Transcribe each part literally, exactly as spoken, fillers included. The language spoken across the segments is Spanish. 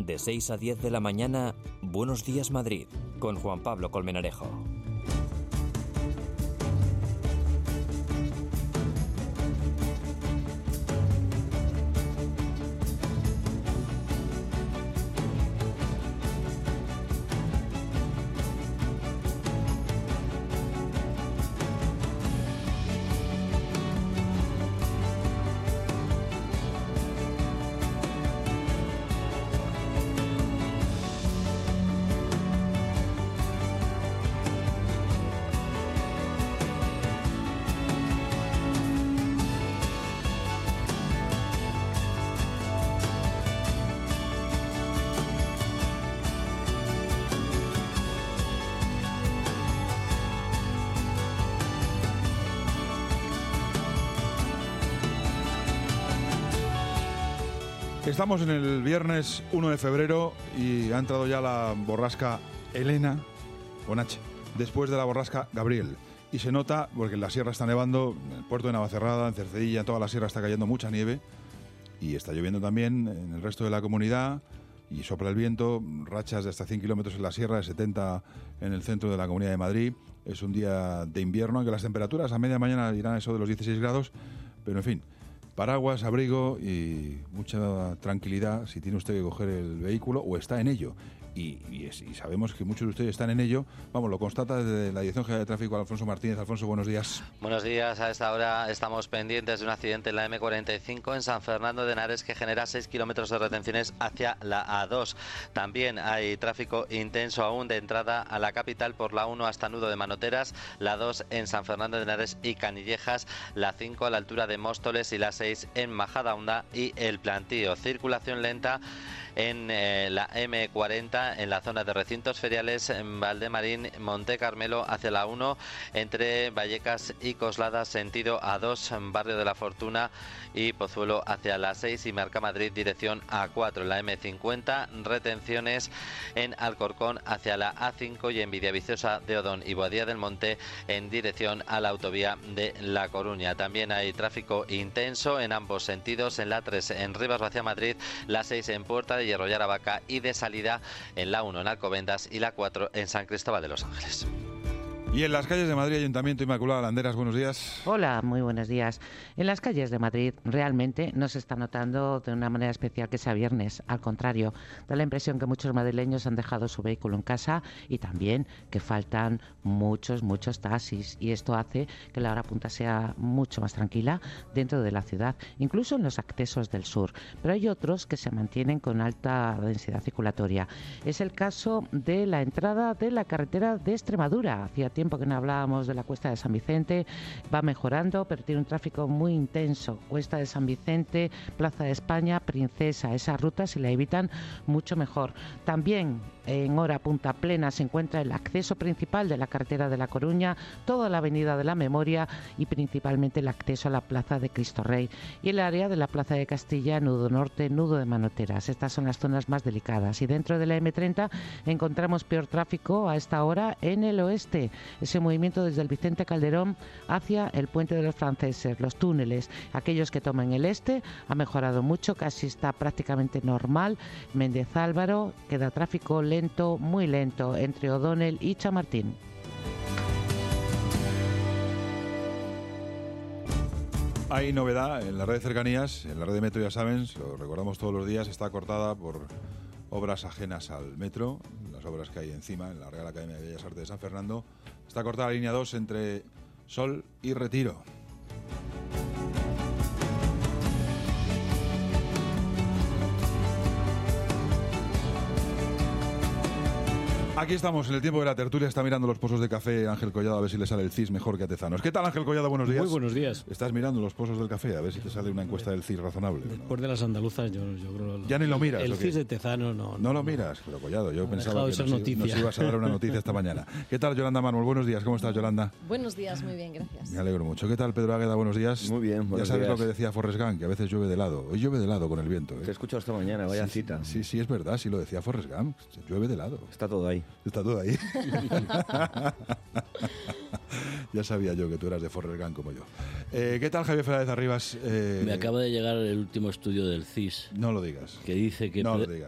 De seis a diez de la mañana, Buenos Días Madrid, con Juan Pablo Colmenarejo. Estamos en el viernes uno de febrero y ha entrado ya la borrasca Elena, con H, después de la borrasca Gabriel. Y se nota, porque en la sierra está nevando, en el puerto de Navacerrada, en Cercedilla, en toda la sierra está cayendo mucha nieve y está lloviendo también en el resto de la comunidad y sopla el viento, rachas de hasta cien kilómetros en la sierra, de setenta en el centro de la Comunidad de Madrid. Es un día de invierno, aunque las temperaturas a media mañana irán a eso de los dieciséis grados, pero en fin, paraguas, abrigo y mucha tranquilidad si tiene usted que coger el vehículo o está en ello. Y, y, es, y sabemos que muchos de ustedes están en ello. Vamos, lo constata desde la Dirección General de Tráfico Alfonso Martínez. Alfonso, buenos días. Buenos días. A esta hora estamos pendientes de un accidente en la eme cuarenta y cinco en San Fernando de Henares que genera seis kilómetros de retenciones hacia la a dos. También hay tráfico intenso aún de entrada a la capital por la uno hasta Nudo de Manoteras, la dos en San Fernando de Henares y Canillejas, la cinco a la altura de Móstoles y la seis en Majadahonda y El Plantío. Circulación lenta en eh, la eme cuarenta en la zona de recintos feriales en Valdemarín, Monte Carmelo hacia la uno, entre Vallecas y Coslada sentido a dos, Barrio de la Fortuna y Pozuelo hacia la seis y Mercamadrid dirección a cuatro. En la eme cincuenta, retenciones en Alcorcón hacia la a cinco y en Villaviciosa de Odón y Boadía del Monte en dirección a la autovía de La Coruña. También hay tráfico intenso en ambos sentidos en la tres en Rivas hacia Madrid, la seis en Puerta de Hierro y Aravaca y de salida en la uno en Alcobendas y la cuatro en San Cristóbal de los Ángeles. Y en las calles de Madrid, Ayuntamiento Inmaculada Landeras, buenos días. Hola, muy buenos días. En las calles de Madrid realmente no se está notando de una manera especial que sea viernes. Al contrario, da la impresión que muchos madrileños han dejado su vehículo en casa y también que faltan muchos, muchos taxis. Y esto hace que la hora punta sea mucho más tranquila dentro de la ciudad, incluso en los accesos del sur. Pero hay otros que se mantienen con alta densidad circulatoria. Es el caso de la entrada de la carretera de Extremadura. Hacía tiempo que no hablábamos de la Cuesta de San Vicente, va mejorando, pero tiene un tráfico muy intenso. Cuesta de San Vicente, Plaza de España, Princesa, esa ruta si la evitan mucho mejor. También en hora punta plena se encuentra el acceso principal de la carretera de La Coruña, toda la avenida de la Memoria y principalmente el acceso a la Plaza de Cristo Rey y el área de la Plaza de Castilla, Nudo Norte, Nudo de Manoteras. Estas son las zonas más delicadas. Y dentro de la eme treinta encontramos peor tráfico a esta hora en el oeste. Ese movimiento desde el Vicente Calderón hacia el Puente de los Franceses, los túneles, aquellos que toman el este, ha mejorado mucho, casi está prácticamente normal. Méndez Álvaro, queda tráfico lento, muy lento, entre O'Donnell y Chamartín. Hay novedad en la red de cercanías, en la red de metro, ya saben, lo recordamos todos los días, está cortada por obras ajenas al metro, las obras que hay encima, en la Real Academia de Bellas Artes de San Fernando. Está cortada la línea dos entre Sol y Retiro. Aquí estamos, en el tiempo de la tertulia, está mirando los pozos de café Ángel Collado a ver si le sale el C I S mejor que a Tezanos. ¿Qué tal, Ángel Collado? Buenos días. Muy buenos días. Estás mirando los pozos del café a ver si te sale una encuesta del C I S razonable, ¿no? Después de las andaluzas, yo, yo creo... Ya ni lo miras. El ¿o C I S de Tezano no... No, no lo miras, pero Collado, yo ha pensaba que nos, noticia. nos ibas a dar una noticia esta mañana. ¿Qué tal, Yolanda Manuel? Buenos días, ¿cómo estás, Yolanda? Buenos días, muy bien, gracias. Me alegro mucho. ¿Qué tal, Pedro Águeda? Buenos días. Muy bien, buenos Ya sabes días. lo que decía Forrest Gump, que a veces llueve de helado. Hoy llueve de helado con el viento, ¿eh? Te he escuchado esta mañana, vaya sí, cita. Sí, sí, es verdad, sí lo decía Forrest Gump. Llueve de helado. Está todo ahí. Está todo ahí. Ya sabía yo que tú eras de Forrest Gump como yo. Eh, ¿Qué tal, Javier Fernández Arribas? Eh, Me acaba de llegar el último estudio del C I S. No lo digas. Que dice que... No pre- lo digas.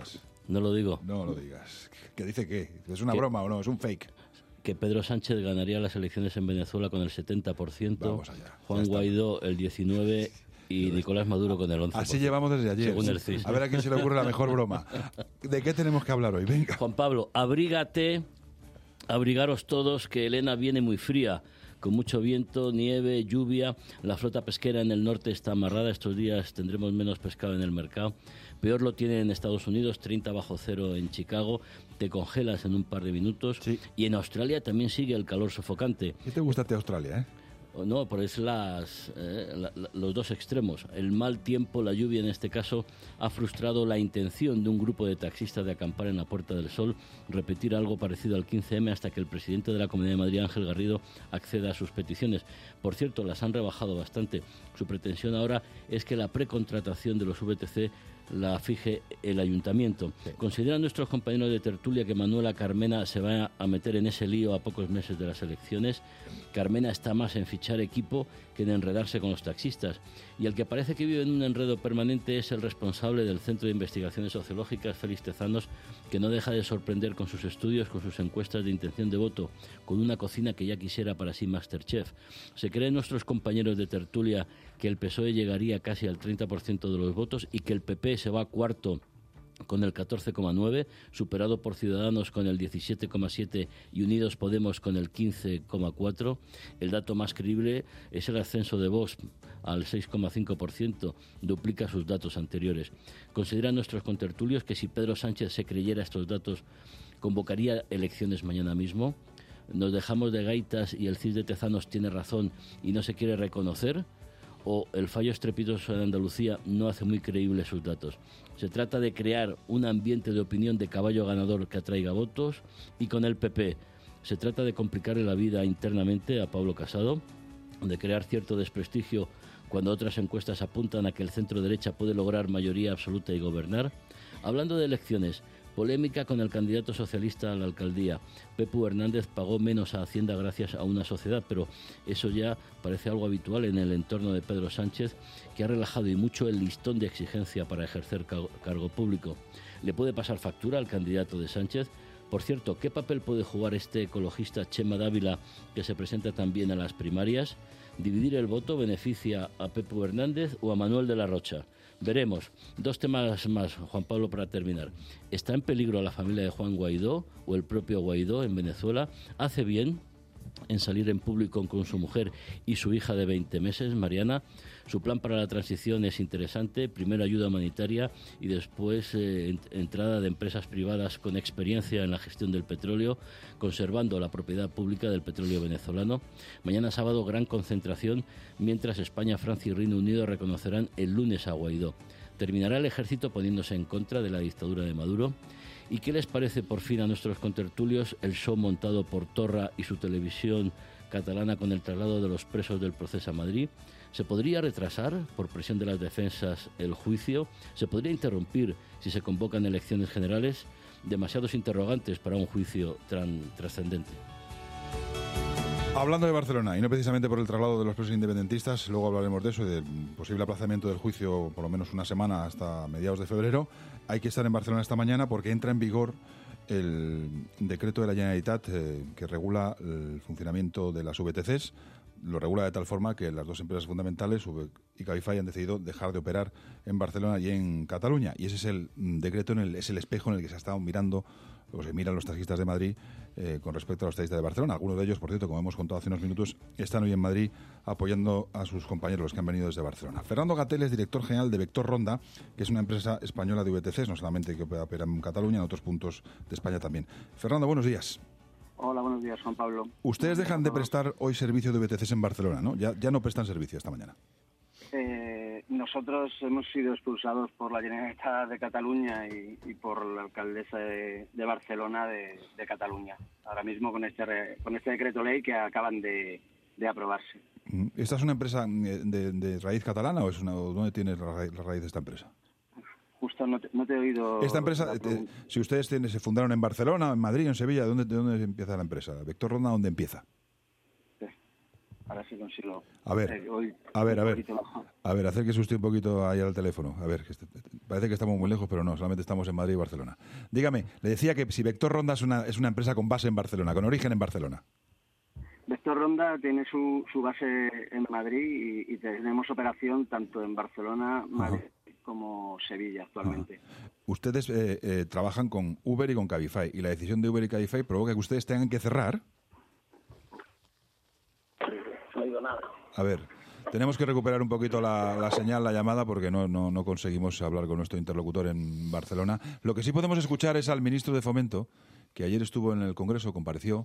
No lo digo. No lo digas. ¿Qué dice qué? ¿Es una ¿Qué? broma o no? ¿Es un fake? Que Pedro Sánchez ganaría las elecciones en Venezuela con el setenta por ciento, Vamos allá. Juan Guaidó el diecinueve por ciento y Nicolás Maduro con el once por ciento. Así llevamos desde ayer. Según el C I S. A ver a quién se le ocurre la mejor broma. ¿De qué tenemos que hablar hoy? Venga. Juan Pablo, abrígate, abrigaros todos, que Elena viene muy fría, con mucho viento, nieve, lluvia. La flota pesquera en el norte está amarrada. Estos días tendremos menos pescado en el mercado. Peor lo tiene en Estados Unidos, treinta bajo cero en Chicago. Te congelas en un par de minutos. Sí. Y en Australia también sigue el calor sofocante. ¿Qué te gusta de Australia, eh? No, pero es las, eh, la, la, los dos extremos. El mal tiempo, la lluvia en este caso, ha frustrado la intención de un grupo de taxistas de acampar en la Puerta del Sol, repetir algo parecido al quince eme hasta que el presidente de la Comunidad de Madrid, Ángel Garrido, acceda a sus peticiones. Por cierto, las han rebajado bastante. Su pretensión ahora es que la precontratación de los V T C la fije el ayuntamiento. Sí. ¿Consideran nuestros compañeros de tertulia que Manuela Carmena se va a meter en ese lío a pocos meses de las elecciones? Carmena está más en fichar equipo que en enredarse con los taxistas. Y el que parece que vive en un enredo permanente es el responsable del Centro de Investigaciones Sociológicas, Félix Tezanos, que no deja de sorprender con sus estudios, con sus encuestas de intención de voto, con una cocina que ya quisiera para sí MasterChef. ¿Se creen nuestros compañeros de tertulia que el P S O E llegaría casi al treinta por ciento de los votos y que el P P se va cuarto con el catorce coma nueve, superado por Ciudadanos con el diecisiete coma siete y Unidos Podemos con el quince coma cuatro? El dato más creíble es el ascenso de Vox al seis coma cinco por ciento, duplica sus datos anteriores. ¿Consideran nuestros contertulios que si Pedro Sánchez se creyera estos datos, convocaría elecciones mañana mismo? ¿Nos dejamos de gaitas y el C I S de Tezanos tiene razón y no se quiere reconocer? ¿O el fallo estrepitoso de Andalucía no hace muy creíbles sus datos? Se trata de crear un ambiente de opinión de caballo ganador que atraiga votos, y con el P P se trata de complicarle la vida internamente a Pablo Casado, de crear cierto desprestigio cuando otras encuestas apuntan a que el centro derecha puede lograr mayoría absoluta y gobernar. Hablando de elecciones, polémica con el candidato socialista a la alcaldía. Pepu Hernández pagó menos a Hacienda gracias a una sociedad, pero eso ya parece algo habitual en el entorno de Pedro Sánchez, que ha relajado y mucho el listón de exigencia para ejercer cargo público. ¿Le puede pasar factura al candidato de Sánchez? Por cierto, ¿qué papel puede jugar este ecologista Chema Dávila, que se presenta también a las primarias? ¿Dividir el voto beneficia a Pepu Hernández o a Manuel de la Rocha? Veremos. Dos temas más, Juan Pablo, para terminar. ¿Está en peligro la familia de Juan Guaidó o el propio Guaidó en Venezuela? ¿Hace bien en salir en público con su mujer y su hija de veinte meses, Mariana? Su plan para la transición es interesante. Primero ayuda humanitaria y después eh, ent- entrada de empresas privadas con experiencia en la gestión del petróleo, conservando la propiedad pública del petróleo venezolano. Mañana sábado gran concentración, mientras España, Francia y Reino Unido reconocerán el lunes a Guaidó. ¿Terminará el ejército poniéndose en contra de la dictadura de Maduro? ¿Y qué les parece por fin a nuestros contertulios el show montado por Torra y su televisión catalana con el traslado de los presos del proceso a Madrid? ¿Se podría retrasar, por presión de las defensas, el juicio? ¿Se podría interrumpir si se convocan elecciones generales? Demasiados interrogantes para un juicio tan trascendente. Hablando de Barcelona, y no precisamente por el traslado de los presos independentistas, luego hablaremos de eso y del posible aplazamiento del juicio por lo menos una semana hasta mediados de febrero, hay que estar en Barcelona esta mañana porque entra en vigor el decreto de la Generalitat eh, que regula el funcionamiento de las V T Cs. Lo regula de tal forma que las dos empresas fundamentales, U B y Cabify, han decidido dejar de operar en Barcelona y en Cataluña. Y ese es el decreto, en el, es el espejo en el que se ha estado mirando, o se miran los taxistas de Madrid eh, con respecto a los taxistas de Barcelona. Algunos de ellos, por cierto, como hemos contado hace unos minutos, están hoy en Madrid apoyando a sus compañeros, los que han venido desde Barcelona. Fernando Gatell es director general de Vector Ronda, que es una empresa española de V T Cs, no solamente que opera en Cataluña, en otros puntos de España también. Fernando, buenos días. Hola, buenos días, Juan Pablo. Ustedes dejan de prestar hoy servicio de V T Cs en Barcelona, ¿no? Ya, ya no prestan servicio esta mañana. Eh, nosotros hemos sido expulsados por la Generalitat de Cataluña y, y por la alcaldesa de, de Barcelona de, de Cataluña. Ahora mismo con este re, con este decreto ley que acaban de, de aprobarse. ¿Esta es una empresa de, de raíz catalana o es una, dónde tiene la raíz, la raíz de esta empresa? Justo no te, no te he oído... Esta empresa, te, si ustedes tienen, se fundaron en Barcelona, en Madrid, en Sevilla, ¿de dónde, de dónde empieza la empresa? Vector Ronda, ¿dónde empieza? Sí. Ahora sí consigo... A ver, eh, hoy, a ver, a ver, a ver, acérquese usted un poquito ahí al teléfono, a ver, que este, Parece que estamos muy lejos, pero no, solamente estamos en Madrid y Barcelona. Dígame, le decía que si Vector Ronda es una, es una empresa con base en Barcelona, con origen en Barcelona. Vector Ronda tiene su, su base en Madrid y, y tenemos operación tanto en Barcelona, Madrid Ajá. como Sevilla actualmente. Ajá. Ustedes eh, eh, trabajan con Uber y con Cabify, y la decisión de Uber y Cabify provoca que ustedes tengan que cerrar. No digo nada. A ver, tenemos que recuperar un poquito la, la señal, la llamada, porque no, no, no conseguimos hablar con nuestro interlocutor en Barcelona. Lo que sí podemos escuchar es al ministro de Fomento, que ayer estuvo en el Congreso, compareció,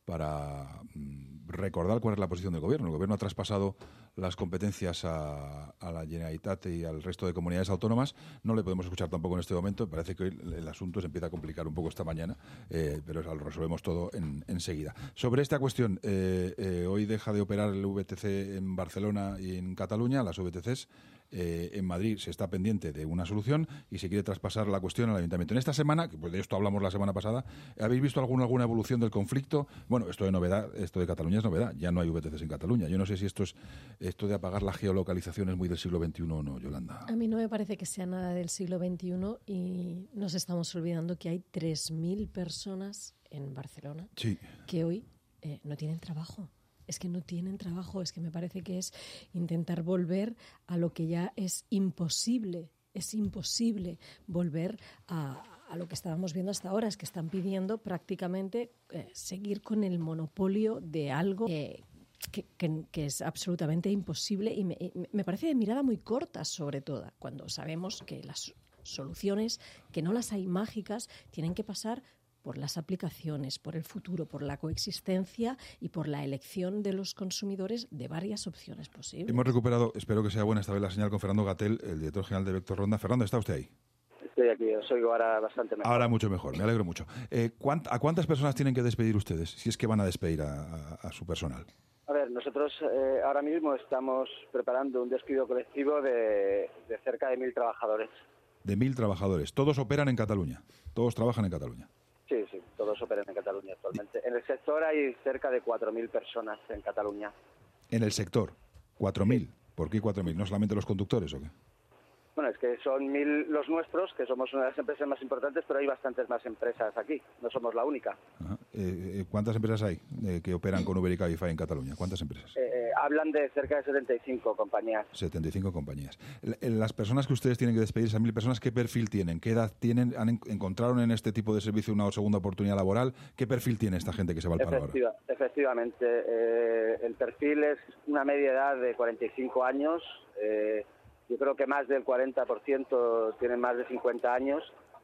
para mm, recordar cuál es la posición del Gobierno. El Gobierno ha traspasado las competencias a, a la Generalitat y al resto de comunidades autónomas. No le podemos escuchar tampoco en este momento. Parece que hoy el asunto se empieza a complicar un poco esta mañana, eh, pero lo resolvemos todo en, enseguida. Sobre esta cuestión, eh, eh, hoy deja de operar el V T C en Barcelona y en Cataluña, las V T Cs. Eh, en Madrid se está pendiente de una solución y se quiere traspasar la cuestión al Ayuntamiento. En esta semana, que pues de esto hablamos la semana pasada, ¿habéis visto alguna, alguna evolución del conflicto? Bueno, esto de novedad, esto de Cataluña es novedad, ya no hay V T Cs en Cataluña. Yo no sé si esto es esto de apagar la geolocalización es muy del siglo veintiuno o no, Yolanda. A mí no me parece que sea nada del siglo veintiuno y nos estamos olvidando que hay tres mil personas en Barcelona sí. que hoy eh, no tienen trabajo. Es que no tienen trabajo, es que me parece que es intentar volver a lo que ya es imposible, es imposible volver a, a lo que estábamos viendo hasta ahora, es que están pidiendo prácticamente eh, seguir con el monopolio de algo que, que, que, que es absolutamente imposible y me, me parece de mirada muy corta sobre todo, cuando sabemos que las soluciones, que no las hay mágicas, tienen que pasar por las aplicaciones, por el futuro, por la coexistencia y por la elección de los consumidores de varias opciones posibles. Hemos recuperado, espero que sea buena esta vez la señal, con Fernando Gatell, el director general de Vector Ronda. Fernando, ¿está usted ahí? Estoy aquí, os oigo ahora bastante mejor. Ahora mucho mejor, me alegro mucho. Eh, ¿cuánt- ¿A cuántas personas tienen que despedir ustedes, si es que van a despedir a, a, a su personal? A ver, nosotros eh, ahora mismo estamos preparando un despido colectivo de, de cerca de mil trabajadores. De mil trabajadores. ¿Todos operan en Cataluña? ¿Todos trabajan en Cataluña? Sí, sí, todos operan en Cataluña actualmente. En el sector hay cerca de cuatro mil personas en Cataluña. En el sector, cuatro mil. ¿Por qué cuatro mil? ¿No solamente los conductores o qué? Bueno, es que son mil los nuestros, que somos una de las empresas más importantes, pero hay bastantes más empresas aquí, no somos la única. Ajá. Eh, ¿Cuántas empresas hay eh, que operan con Uber y Cabify en Cataluña? ¿Cuántas empresas? Eh, eh, hablan de cerca de setenta y cinco compañías. setenta y cinco compañías. Las personas que ustedes tienen que despedir, esas mil personas, ¿qué perfil tienen? ¿Qué edad tienen? ¿Han en- ¿Encontraron en este tipo de servicio una segunda oportunidad laboral? ¿Qué perfil tiene esta gente que se va al paro ahora? Efectiva, efectivamente, eh, el perfil es una media edad de cuarenta y cinco años. Eh, yo creo que más del cuarenta por ciento tienen más de cincuenta años.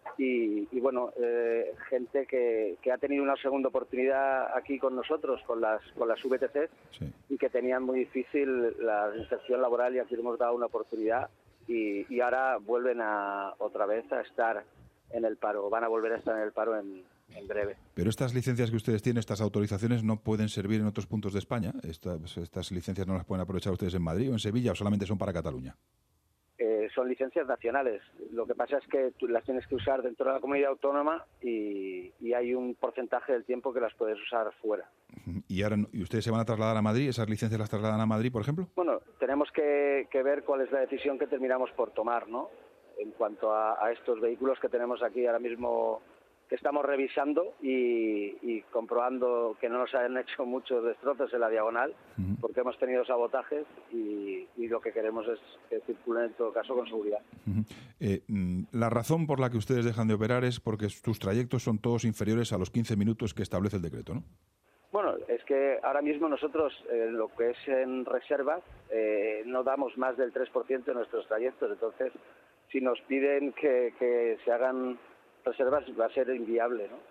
Y, y bueno, eh, gente que, que ha tenido una segunda oportunidad aquí con nosotros, con las con las V T Cs, Sí. y que tenían muy difícil la inserción laboral, y aquí les hemos dado una oportunidad y, y ahora vuelven a otra vez a estar en el paro, van a volver a estar en el paro en, en breve. Pero estas licencias que ustedes tienen, estas autorizaciones, no pueden servir en otros puntos de España. Estas, estas licencias no las pueden aprovechar ustedes en Madrid o en Sevilla, o solamente son para Cataluña. Eh, son licencias nacionales. Lo que pasa es que tú las tienes que usar dentro de la comunidad autónoma y, y hay un porcentaje del tiempo que las puedes usar fuera. ¿Y ahora no- y ustedes se van a trasladar a Madrid? ¿Esas licencias las trasladan a Madrid, por ejemplo? Bueno, tenemos que, que ver cuál es la decisión que terminamos por tomar, ¿no? En cuanto a, a estos vehículos que tenemos aquí ahora mismo, que estamos revisando y, y comprobando que no nos han hecho muchos destrozos en la diagonal, Ujú. porque hemos tenido sabotajes y, y lo que queremos es que circulen en todo caso con seguridad. Ujú. Eh, mm, la razón por la que ustedes dejan de operar es porque sus trayectos son todos inferiores a los quince minutos que establece el decreto, ¿no? Bueno, es que ahora mismo nosotros, eh, lo que es en reservas, eh, no damos más del tres por ciento de nuestros trayectos. Entonces, si nos piden que, que se hagan reservas, va a ser inviable, ¿no?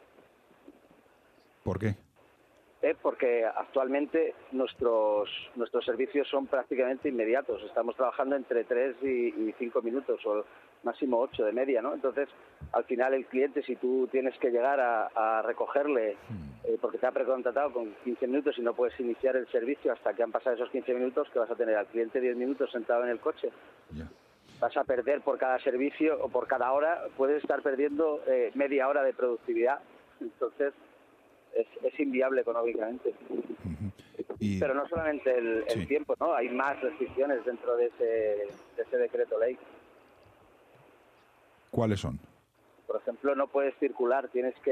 ¿Por qué? Eh, porque actualmente nuestros nuestros servicios son prácticamente inmediatos. Estamos trabajando entre tres y, y cinco minutos, o máximo ocho de media, ¿no? Entonces, al final el cliente, si tú tienes que llegar a, a recogerle, eh, porque te ha precontratado con quince minutos y no puedes iniciar el servicio hasta que han pasado esos quince minutos, que vas a tener al cliente diez minutos sentado en el coche. Ya. Vas a perder por cada servicio o por cada hora, puedes estar perdiendo eh, media hora de productividad. Entonces, es, es inviable económicamente. Ujú. Y, Pero no solamente el, el Sí. tiempo, ¿no? Hay más restricciones dentro de ese, de ese decreto ley. ¿Cuáles son? Por ejemplo, no puedes circular, tienes que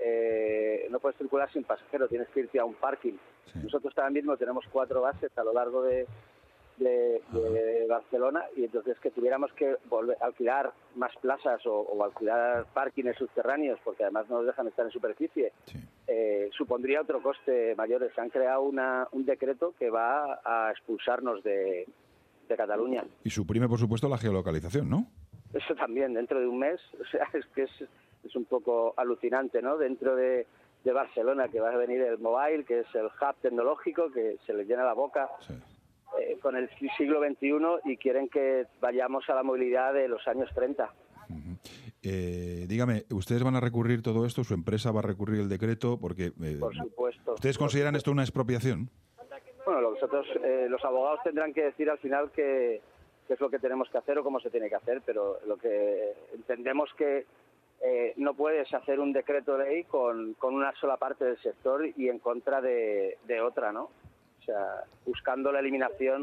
eh, no puedes circular sin pasajero, tienes que irte a un parking. Sí. Nosotros ahora mismo tenemos cuatro bases a lo largo de, de, de Barcelona, y entonces que tuviéramos que volver a alquilar más plazas o, o alquilar parkings subterráneos, porque además no nos dejan estar en superficie, sí. eh, supondría otro coste mayor. Se han creado una, un decreto que va a expulsarnos de, de Cataluña. Y suprime, por supuesto, la geolocalización, ¿no? Eso también, dentro de un mes. O sea, es que es, es un poco alucinante, ¿no? Dentro de, de Barcelona, que va a venir el mobile, que es el hub tecnológico, que se les llena la boca sí. eh, con el siglo veintiuno, y quieren que vayamos a la movilidad de los años treinta. Uh-huh. Eh, dígame, ¿ustedes van a recurrir todo esto? ¿Su empresa va a recurrir el decreto? Porque, eh, por supuesto. ¿Ustedes consideran esto una expropiación? Bueno, nosotros, eh, los abogados tendrán que decir al final que qué es lo que tenemos que hacer o cómo se tiene que hacer, pero lo que entendemos que eh, no puedes hacer un decreto de ley con, con una sola parte del sector y en contra de, de otra, ¿no? O sea, buscando la eliminación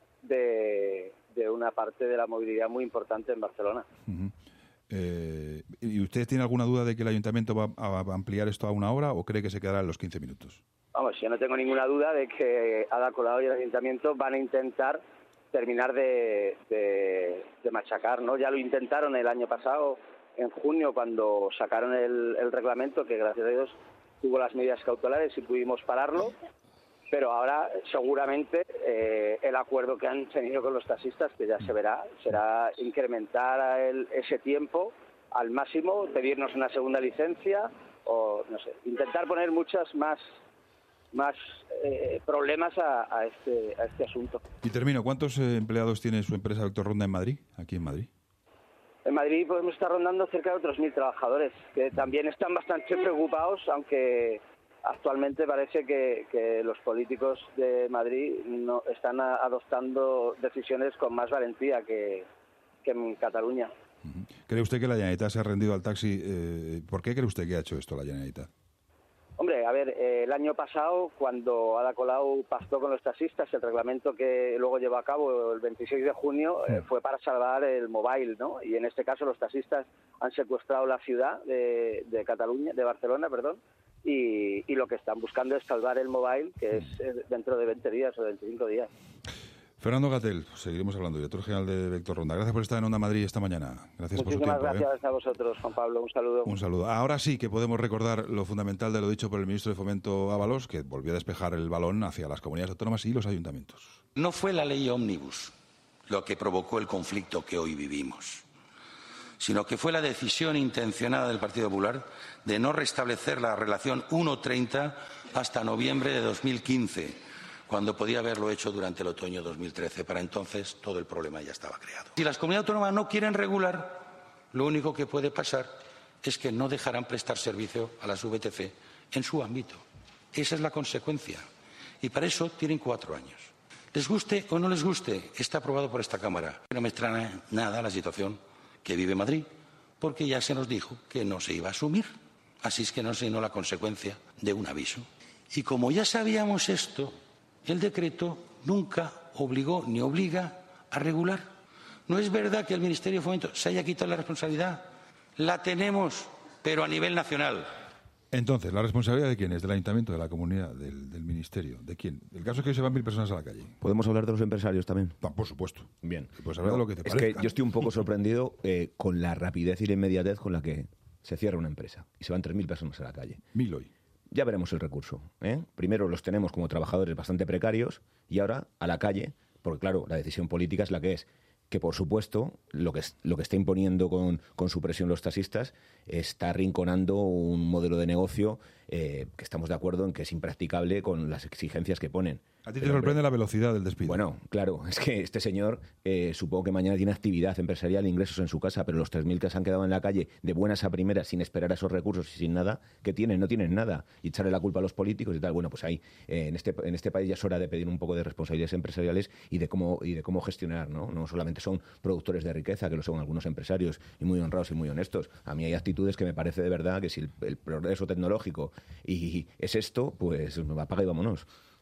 de, de una parte de la movilidad muy importante en Barcelona. Uh-huh. eh, ¿Y usted tiene alguna duda de que el Ayuntamiento va a ampliar esto a una hora o cree que se quedará en los quince minutos? Vamos, yo no tengo ninguna duda de que Ada Colau y el Ayuntamiento van a intentar terminar de, de, de machacar, ¿no? Ya lo intentaron el año pasado, en junio, cuando sacaron el, el reglamento, que gracias a Dios tuvo las medidas cautelares y pudimos pararlo, pero ahora seguramente eh, el acuerdo que han tenido con los taxistas, que ya se verá, será incrementar el, ese tiempo al máximo, pedirnos una segunda licencia o, no sé, intentar poner muchas más... más eh, problemas a, a, este, a este asunto. Y termino, ¿cuántos eh, empleados tiene su empresa Vector Ronda en Madrid, aquí en Madrid? En Madrid podemos estar rondando cerca de otros mil trabajadores, que también están bastante preocupados, aunque actualmente parece que, que los políticos de Madrid no están a, adoptando decisiones con más valentía que, que en Cataluña. Uh-huh. ¿Cree usted que la Generalitat se ha rendido al taxi? Eh, ¿Por qué cree usted que ha hecho esto la Generalitat? Hombre, a ver, eh, el año pasado, cuando Ada Colau pactó con los taxistas, el reglamento que luego llevó a cabo el veintiséis de junio eh, fue para salvar el mobile, ¿no? Y en este caso los taxistas han secuestrado la ciudad de, de Cataluña, de Barcelona, perdón, y, y lo que están buscando es salvar el mobile, que es eh, dentro de veinte días o veinticinco días. Fernando Gatell, seguiremos hablando, director general de Vector Ronda. Gracias por estar en Onda Madrid esta mañana. Gracias por su tiempo. Muchísimas gracias ¿eh? a vosotros, Juan Pablo. Un saludo. Un saludo. Ahora sí que podemos recordar lo fundamental de lo dicho por el ministro de Fomento Ábalos, que volvió a despejar el balón hacia las comunidades autónomas y los ayuntamientos. No fue la ley ómnibus lo que provocó el conflicto que hoy vivimos, sino que fue la decisión intencionada del Partido Popular de no restablecer la relación uno treinta hasta noviembre de dos mil quince, cuando podía haberlo hecho durante el otoño de dos mil trece. Para entonces todo el problema ya estaba creado. Si las comunidades autónomas no quieren regular, lo único que puede pasar es que no dejarán prestar servicio a las V T C en su ámbito. Esa es la consecuencia. Y para eso tienen cuatro años. Les guste o no les guste, está aprobado por esta Cámara. No me extraña nada la situación que vive Madrid, porque ya se nos dijo que no se iba a asumir. Así es que no sé, no la consecuencia de un aviso. Y como ya sabíamos esto, el decreto nunca obligó ni obliga a regular. No es verdad que el Ministerio de Fomento se haya quitado la responsabilidad. La tenemos, pero a nivel nacional. Entonces, ¿la responsabilidad de quién es? ¿Del Ayuntamiento, de la comunidad, del, del Ministerio? ¿De quién? El caso es que hoy se van mil personas a la calle. ¿Podemos hablar de los empresarios también? Ah, por supuesto. Bien. Puedes hablar no, de lo que te es parezca. que yo estoy un poco sorprendido eh, con la rapidez y la inmediatez con la que se cierra una empresa y se van tres mil personas a la calle. Mil hoy. Ya veremos el recurso, ¿eh? Primero los tenemos como trabajadores bastante precarios y ahora a la calle, porque claro, la decisión política es la que es. Que por supuesto lo que, lo que está imponiendo con, con su presión los taxistas está arrinconando un modelo de negocio eh, que estamos de acuerdo en que es impracticable con las exigencias que ponen. ¿A ti te sorprende la velocidad del despido? Bueno, claro, es que este señor eh, supongo que mañana tiene actividad empresarial, ingresos en su casa, pero los tres mil que se han quedado en la calle de buenas a primeras sin esperar a esos recursos y sin nada, ¿qué tienen? No tienen nada. Y echarle la culpa a los políticos y tal. Bueno, pues ahí, eh, en, este, en este país ya es hora de pedir un poco de responsabilidades empresariales y de cómo, y de cómo gestionar, ¿no? No solamente son productores de riqueza, que lo son algunos empresarios y muy honrados y muy honestos. A mí hay actitudes que me parece de verdad que si el, el progreso tecnológico y es esto, pues apaga y vámonos.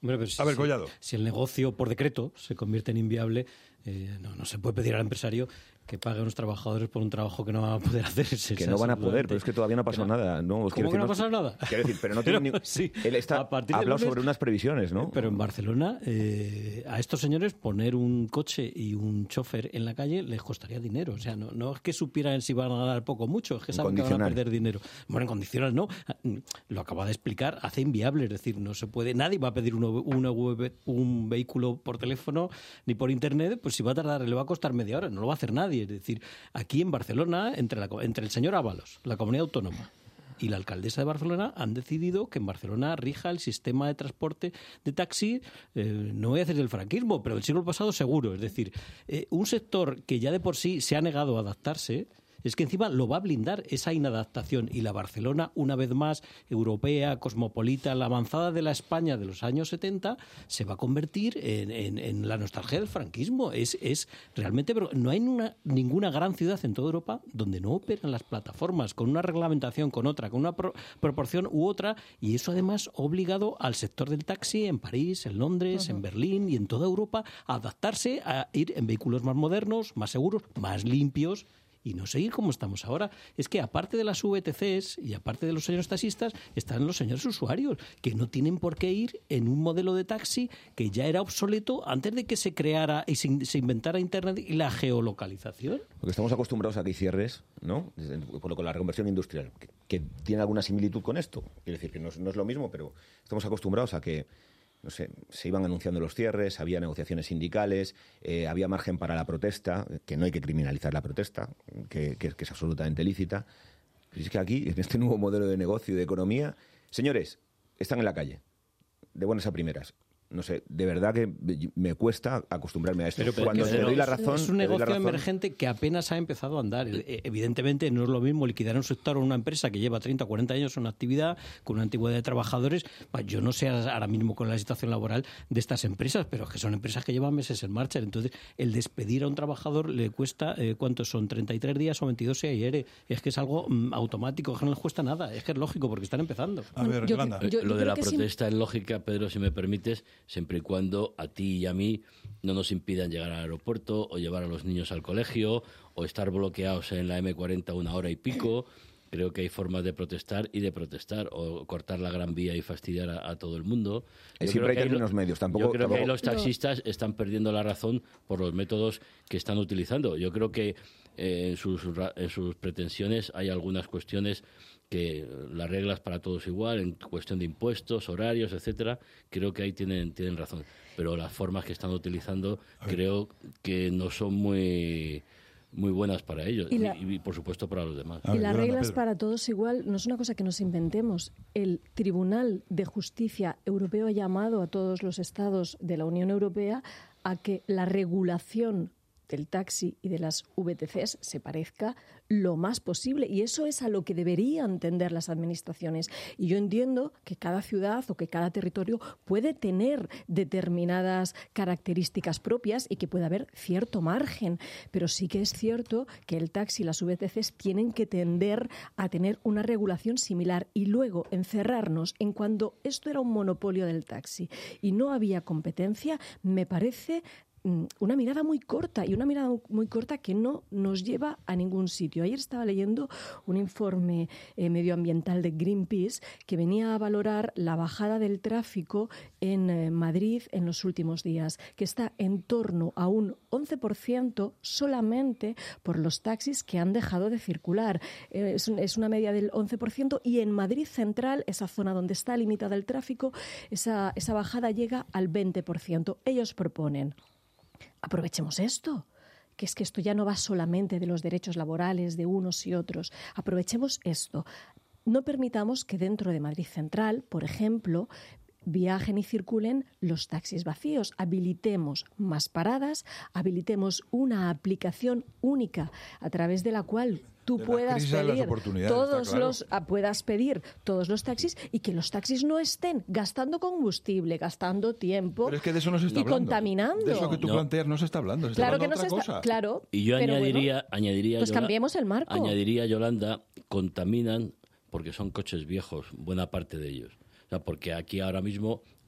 Hombre, pero si, A ver, Collado. Si, si el negocio por decreto se convierte en inviable, eh, no, no se puede pedir al empresario que pague a unos trabajadores por un trabajo que no van a poder hacer. Que no van a poder, pero es que todavía no ha pasado no, nada. No, ¿Cómo que no ha pasado nada? Quiero decir, pero no tiene pero, ni... sí, Él está ha hablado sobre unas previsiones, ¿no? Pero en Barcelona, eh, a estos señores poner un coche y un chofer en la calle les costaría dinero. O sea, no, no es que supieran si van a ganar poco o mucho, es que saben que van a perder dinero. Bueno, en condicional no. Lo acaba de explicar, hace inviable. Es decir, no se puede... Nadie va a pedir uno, una web, un vehículo por teléfono ni por internet, pues si va a tardar, le va a costar media hora. No lo va a hacer nadie. Es decir, aquí en Barcelona, entre, la, entre el señor Ábalos, la comunidad autónoma y la alcaldesa de Barcelona, han decidido que en Barcelona rija el sistema de transporte de taxi, eh, no voy a decir del franquismo, pero del siglo pasado seguro. Es decir, eh, un sector que ya de por sí se ha negado a adaptarse, es que encima lo va a blindar esa inadaptación. Y la Barcelona, una vez más, europea, cosmopolita, la avanzada de la España de los años setenta, se va a convertir en, en, en la nostalgia del franquismo. Es, es realmente... Pero no hay una, ninguna gran ciudad en toda Europa donde no operan las plataformas, con una reglamentación, con otra, con una pro, proporción u otra, y eso además ha obligado al sector del taxi en París, en Londres, uh-huh. en Berlín y en toda Europa a adaptarse a ir en vehículos más modernos, más seguros, más limpios, y no seguir como estamos ahora. Es que aparte de las V T Cs y aparte de los señores taxistas, están los señores usuarios, que no tienen por qué ir en un modelo de taxi que ya era obsoleto antes de que se creara y se, se inventara Internet y la geolocalización. Porque estamos acostumbrados a que hay cierres, ¿no? Con la reconversión industrial, que, que tiene alguna similitud con esto. Quiero decir que no es, no es lo mismo, pero estamos acostumbrados a que no sé, se iban anunciando los cierres, había negociaciones sindicales, eh, había margen para la protesta, que no hay que criminalizar la protesta, que, que, que es absolutamente lícita. Pero es que aquí, en este nuevo modelo de negocio y de economía, señores, están en la calle, de buenas a primeras. No sé, de verdad que me cuesta acostumbrarme a esto. Pero, pero Cuando te doy la razón... Es un negocio emergente que apenas ha empezado a andar. Evidentemente no es lo mismo liquidar un sector o una empresa que lleva treinta o cuarenta años en una actividad con una antigüedad de trabajadores. Yo no sé ahora mismo con la situación laboral de estas empresas, pero es que son empresas que llevan meses en marcha. Entonces, el despedir a un trabajador le cuesta, eh, ¿cuántos son? treinta y tres días o veintidós si hay E R E. Es que es algo mm, automático, que no les cuesta nada. Es que es lógico porque están empezando. A ver, yo, Yolanda. yo, yo Lo de la protesta sí. es lógica, Pedro, si me permites, siempre y cuando a ti y a mí no nos impidan llegar al aeropuerto o llevar a los niños al colegio o estar bloqueados en la eme cuarenta una hora y pico. Creo que hay formas de protestar y de protestar, o cortar la Gran Vía y fastidiar a, a todo el mundo. Yo Siempre hay términos lo, medios. Tampoco, yo creo tampoco... que los taxistas están perdiendo la razón por los métodos que están utilizando. Yo creo que eh, en, sus, en sus pretensiones hay algunas cuestiones que las reglas para todos igual, en cuestión de impuestos, horarios, etcétera, creo que ahí tienen, tienen razón. Pero las formas que están utilizando creo que no son muy... muy buenas para ellos y, la, y, y por supuesto para los demás. Y las reglas para todos igual no es una cosa que nos inventemos. El Tribunal de Justicia Europeo ha llamado a todos los estados de la Unión Europea a que la regulación del taxi y de las V T Cs se parezca lo más posible, y eso es a lo que deberían tender las administraciones. Y yo entiendo que cada ciudad o que cada territorio puede tener determinadas características propias y que puede haber cierto margen, pero sí que es cierto que el taxi y las V T Cs tienen que tender a tener una regulación similar, y luego encerrarnos en cuando esto era un monopolio del taxi y no había competencia, me parece una mirada muy corta, y una mirada muy corta que no nos lleva a ningún sitio. Ayer estaba leyendo un informe eh, medioambiental de Greenpeace que venía a valorar la bajada del tráfico en eh, Madrid en los últimos días, que está en torno a un once por ciento solamente por los taxis que han dejado de circular. Eh, es, es una media del once por ciento, y en Madrid Central, esa zona donde está limitada el tráfico, esa, esa bajada llega al veinte por ciento. Ellos proponen: aprovechemos esto, que es que esto ya no va solamente de los derechos laborales de unos y otros. Aprovechemos esto. No permitamos que dentro de Madrid Central, por ejemplo, viajen y circulen los taxis vacíos. Habilitemos más paradas, habilitemos una aplicación única a través de la cual tú puedas pedir todos claro. los a, puedas pedir todos los taxis, y que los taxis no estén gastando combustible, gastando tiempo. Pero es que de eso no se está y hablando. Contaminando. De eso que tú no. planteas no se está hablando. Se claro está que no otra se cosa. está. Claro. Y yo pero añadiría, bueno, añadiría, pues Yola, cambiemos el marco. Añadiría, Yolanda, contaminan porque son coches viejos, buena parte de ellos. O sea, porque aquí ahora mismo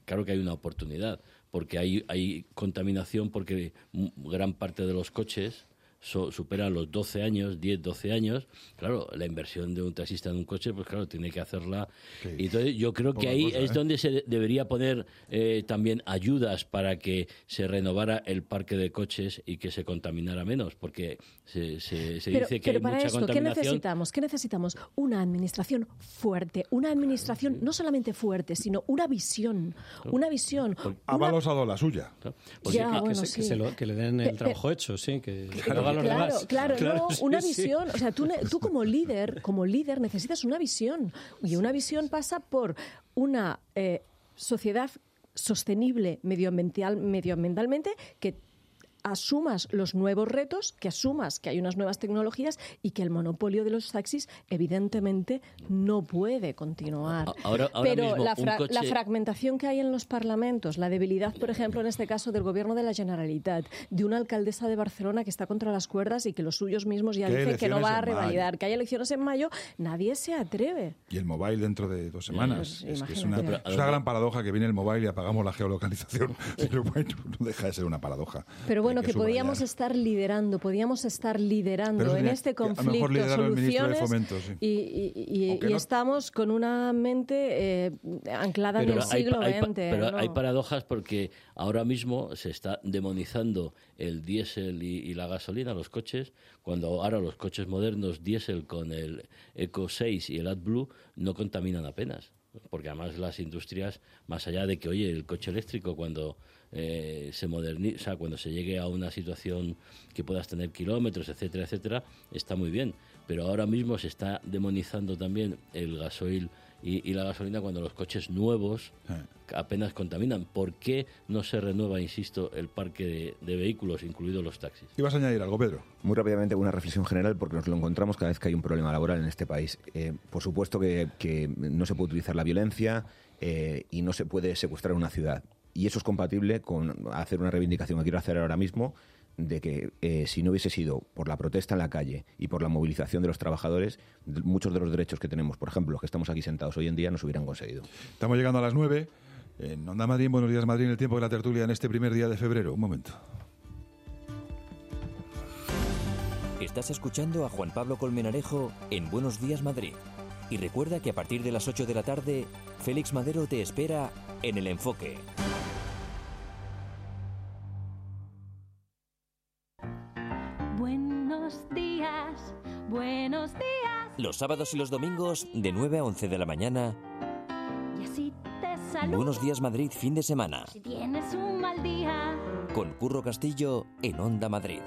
claro que hay una oportunidad, porque hay, hay contaminación, porque gran parte de los coches So, supera los doce años, diez, doce años. Claro, la inversión de un taxista en un coche, pues claro, tiene que hacerla. Sí. Y entonces yo creo que ahí cosa, es ¿eh? donde se debería poner eh, también ayudas para que se renovara el parque de coches y que se contaminara menos, porque se, se, se pero, dice que pero hay para mucha esto, contaminación. ¿qué necesitamos? ¿Qué necesitamos? Una administración fuerte, una administración no solamente fuerte, sino una visión, una visión. Una... Avalos a la suya. Porque, ya, que, bueno, que, sí. que, se lo, que le den el trabajo pero, hecho, sí, que claro, lo hagan los claro, demás. Claro, claro, no, sí, una sí. visión, o sea, tú, tú como líder, como líder necesitas una visión, y una visión pasa por una eh, sociedad sostenible medioambiental, medioambientalmente que asumas los nuevos retos, que asumas que hay unas nuevas tecnologías y que el monopolio de los taxis evidentemente no puede continuar. Ahora, ahora Pero mismo, la, fra coche... la fragmentación que hay en los parlamentos, la debilidad, por ejemplo, en este caso del Gobierno de la Generalitat, de una alcaldesa de Barcelona que está contra las cuerdas y que los suyos mismos ya dicen que no va a revalidar, que hay elecciones en mayo, nadie se atreve. Y el mobile dentro de dos semanas. Pues, es, que es, una, es una gran paradoja que viene el mobile y apagamos la geolocalización. Pero bueno, no deja de ser una paradoja. Pero bueno, que, que podíamos estar liderando, podíamos estar liderando en este conflicto soluciones Fomento, sí. y, y, y, y no... estamos con una mente eh, anclada pero en el hay, siglo hay, veinte. Pero ¿no? hay paradojas porque ahora mismo se está demonizando el diésel y, y la gasolina, los coches, cuando ahora los coches modernos diésel con el Eco seis y el AdBlue no contaminan apenas. Porque además las industrias, más allá de que, oye, el coche eléctrico cuando eh, se moderniza, o sea, cuando se llegue a una situación que puedas tener kilómetros, etcétera, etcétera, está muy bien. Pero ahora mismo se está demonizando también el gasoil y, y la gasolina cuando los coches nuevos apenas contaminan. ¿Por qué no se renueva, insisto, el parque de, de vehículos, incluidos los taxis? ¿Ibas a añadir algo, Pedro? Muy rápidamente una reflexión general, porque nos lo encontramos cada vez que hay un problema laboral en este país. Eh, por supuesto que, que no se puede utilizar la violencia eh, y no se puede secuestrar una ciudad. Y eso es compatible con hacer una reivindicación que quiero hacer ahora mismo, de que eh, si no hubiese sido por la protesta en la calle y por la movilización de los trabajadores, muchos de los derechos que tenemos, por ejemplo, los que estamos aquí sentados hoy en día, no se hubieran conseguido. Estamos llegando a las nueve. En Onda Madrid, Buenos Días Madrid, en el tiempo de la tertulia en este primer día de febrero. Un momento. Estás escuchando a Juan Pablo Colmenarejo en Buenos Días Madrid. Y recuerda que a partir de las ocho de la tarde, Félix Madero te espera en El Enfoque. Buenos días, buenos días. Los sábados y los domingos, de nueve a once de la mañana. Y así te saludo. Buenos Días Madrid, fin de semana. Si tienes un mal día. Con Curro Castillo en Onda Madrid.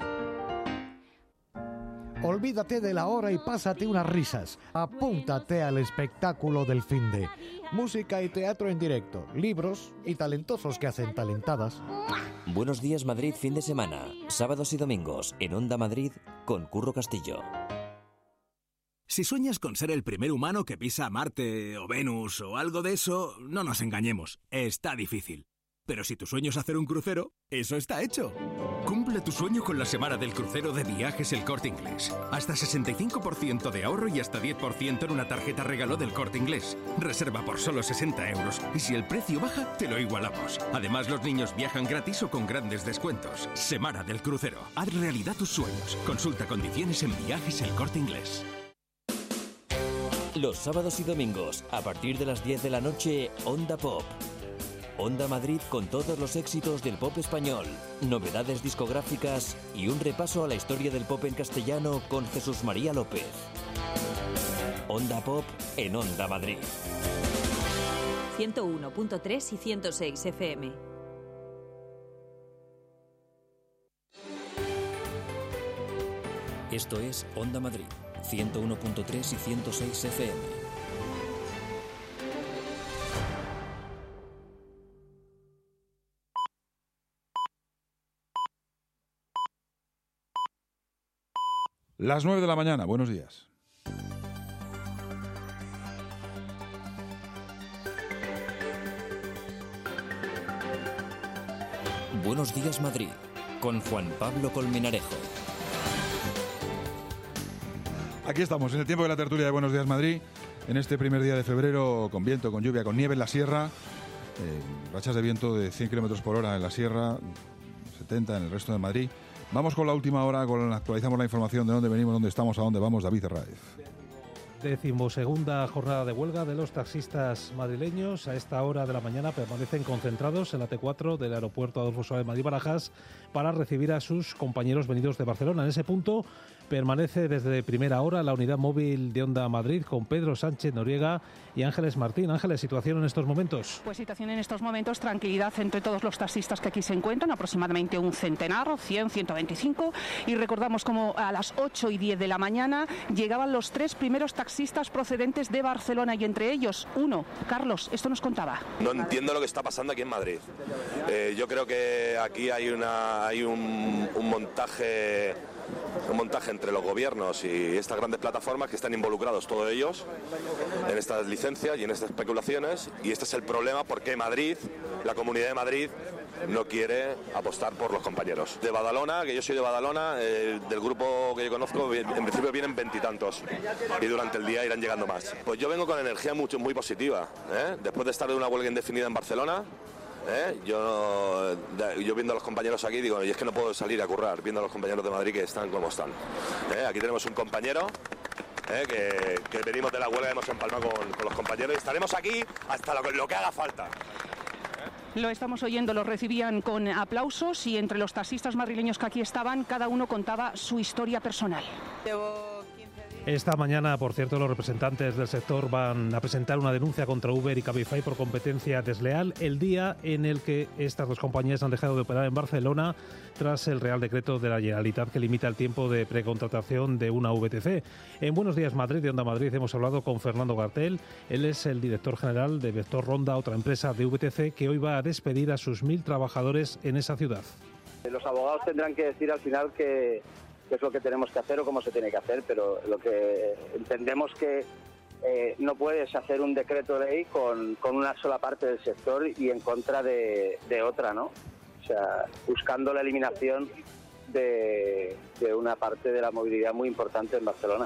Olvídate de la hora y pásate unas risas. Apúntate al espectáculo del finde. Música y teatro en directo, libros y talentosos que hacen talentadas. Buenos Días Madrid, fin de semana. Sábados y domingos en Onda Madrid con Curro Castillo. Si sueñas con ser el primer humano que pisa Marte o Venus o algo de eso, no nos engañemos, está difícil. Pero si tu sueño es hacer un crucero, eso está hecho. Cumple tu sueño con la semana del crucero de Viajes El Corte Inglés. Hasta sesenta y cinco por ciento de ahorro y hasta diez por ciento en una tarjeta regalo del Corte Inglés. Reserva por solo sesenta euros y si el precio baja, te lo igualamos. Además, los niños viajan gratis o con grandes descuentos. Semana del crucero. Haz realidad tus sueños. Consulta condiciones en Viajes El Corte Inglés. Los sábados y domingos, a partir de las diez de la noche, Onda Pop. Onda Madrid con todos los éxitos del pop español, novedades discográficas y un repaso a la historia del pop en castellano con Jesús María López. Onda Pop en Onda Madrid. ciento uno punto tres y ciento seis F M. Esto es Onda Madrid, ciento uno punto tres y ciento seis F M. Las nueve de la mañana, buenos días. Buenos Días Madrid, con Juan Pablo Colmenarejo. Aquí estamos, en el tiempo de la tertulia de Buenos Días Madrid, en este primer día de febrero, con viento, con lluvia, con nieve en la sierra. Eh, rachas de viento de cien kilómetros por hora en la sierra, setenta en el resto de Madrid. Vamos con la última hora, con actualizamos la información de dónde venimos, dónde estamos, a dónde vamos. David Herráez. Decimosegunda jornada de huelga de los taxistas madrileños. A esta hora de la mañana permanecen concentrados en la T cuatro del aeropuerto Adolfo Suárez Madrid-Barajas para recibir a sus compañeros venidos de Barcelona. En ese punto permanece desde primera hora la unidad móvil de Onda Madrid con Pedro Sánchez Noriega y Ángeles Martín. Ángeles, ¿situación en estos momentos? Pues situación en estos momentos, tranquilidad entre todos los taxistas que aquí se encuentran, aproximadamente un centenar, cien, ciento veinticinco, y recordamos como a las ocho y diez de la mañana llegaban los tres primeros taxistas procedentes de Barcelona y entre ellos uno, Carlos, esto nos contaba. No entiendo lo que está pasando aquí en Madrid. Eh, yo creo que aquí hay, una, hay un, un montaje... un montaje entre los gobiernos y estas grandes plataformas que están involucrados todos ellos en estas licencias y en estas especulaciones, y este es el problema porque Madrid, la Comunidad de Madrid, no quiere apostar por los compañeros. De Badalona, que yo soy de Badalona, eh, del grupo que yo conozco, en principio vienen veintitantos y durante el día irán llegando más. Pues yo vengo con energía mucho, muy positiva, ¿eh? Después de estar de una huelga indefinida en Barcelona, ¿Eh? Yo, yo viendo a los compañeros aquí digo, y es que no puedo salir a currar viendo a los compañeros de Madrid que están como están. ¿Eh? Aquí tenemos un compañero ¿eh? que, que venimos de la huelga, hemos empalmado con, con los compañeros y estaremos aquí hasta lo, lo que haga falta. Lo estamos oyendo, lo recibían con aplausos y entre los taxistas madrileños que aquí estaban, cada uno contaba su historia personal. Esta mañana, por cierto, los representantes del sector van a presentar una denuncia contra Uber y Cabify por competencia desleal, el día en el que estas dos compañías han dejado de operar en Barcelona tras el Real Decreto de la Generalitat que limita el tiempo de precontratación de una V T C. En Buenos Días Madrid, de Onda Madrid, hemos hablado con Fernando Gartel. Él es el director general de Vector Ronda, otra empresa de V T C que hoy va a despedir a sus mil trabajadores en esa ciudad. Los abogados tendrán que decir al final que qué es lo que tenemos que hacer o cómo se tiene que hacer, pero lo que entendemos que eh, no puedes hacer un decreto de ley con, con una sola parte del sector y en contra de, de otra, ¿no? O sea, buscando la eliminación de, de una parte de la movilidad muy importante en Barcelona.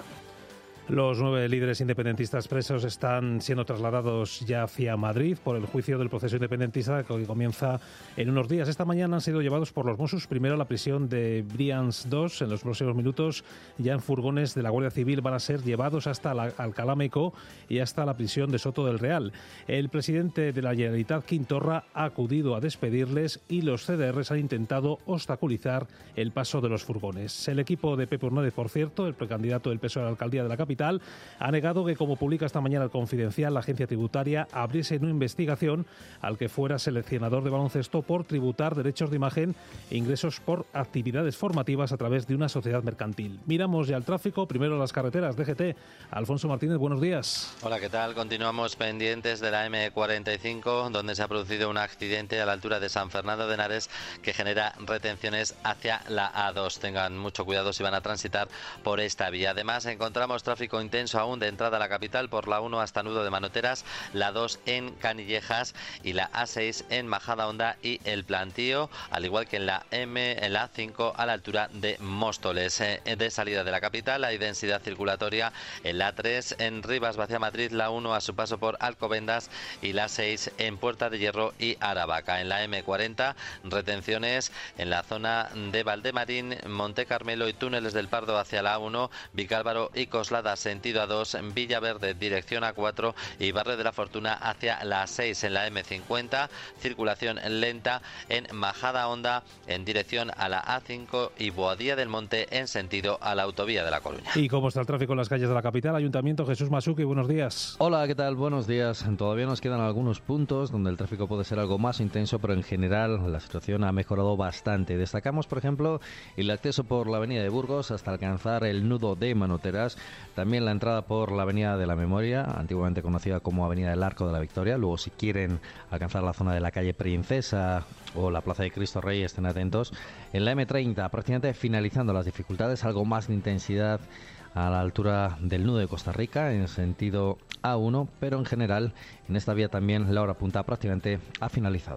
Los nueve líderes independentistas presos están siendo trasladados ya hacia Madrid por el juicio del proceso independentista que comienza en unos días. Esta mañana han sido llevados por los Mossos primero a la prisión de Brians dos. En los próximos minutos, ya en furgones de la Guardia Civil, van a ser llevados hasta la Alcalá Meco y hasta la prisión de Soto del Real. El presidente de la Generalitat, Quim Torra, ha acudido a despedirles y los C D Rs han intentado obstaculizar el paso de los furgones. El equipo de Pepe Hernández, por cierto, el precandidato del P S O E a la alcaldía de la capital, ha negado que, como publica esta mañana el Confidencial, la agencia tributaria abriese una investigación al que fuera seleccionador de baloncesto por tributar derechos de imagen e ingresos por actividades formativas a través de una sociedad mercantil. Miramos ya el tráfico, primero las carreteras. D G T, Alfonso Martínez, buenos días. Hola, ¿qué tal? Continuamos pendientes de la M cuarenta y cinco, donde se ha producido un accidente a la altura de San Fernando de Henares que genera retenciones hacia la A dos. Tengan mucho cuidado si van a transitar por esta vía. Además, encontramos tráfico intenso aún de entrada a la capital por la uno hasta Nudo de Manoteras, la dos en Canillejas y la A seis en Majadahonda y El Plantío, al igual que en la M, en la A cinco a la altura de Móstoles. Eh, de salida de la capital hay densidad circulatoria en la A tres en Rivas hacia Madrid, la uno a su paso por Alcobendas y la seis en Puerta de Hierro y Aravaca. En la M cuarenta, retenciones en la zona de Valdemarín, Monte Carmelo y túneles del Pardo hacia la A uno, Vicálvaro y Coslada sentido A dos, en Villaverde dirección A cuatro y Barrio de la Fortuna hacia la seis. En la M cincuenta, circulación lenta en Majadahonda en dirección a la A cinco y Boadilla del Monte en sentido a la autovía de La Coruña. ¿Y cómo está el tráfico en las calles de la capital? Ayuntamiento, Jesús Masuki, buenos días. Hola, ¿qué tal? Buenos días. Todavía nos quedan algunos puntos donde el tráfico puede ser algo más intenso, pero en general la situación ha mejorado bastante. Destacamos, por ejemplo, el acceso por la avenida de Burgos hasta alcanzar el nudo de Manoteras. También la entrada por la Avenida de la Memoria, antiguamente conocida como Avenida del Arco de la Victoria. Luego, si quieren alcanzar la zona de la calle Princesa o la Plaza de Cristo Rey, estén atentos. En la M treinta, prácticamente finalizando las dificultades, algo más de intensidad a la altura del nudo de Costa Rica, en sentido A uno, pero en general, en esta vía también la hora punta prácticamente ha finalizado.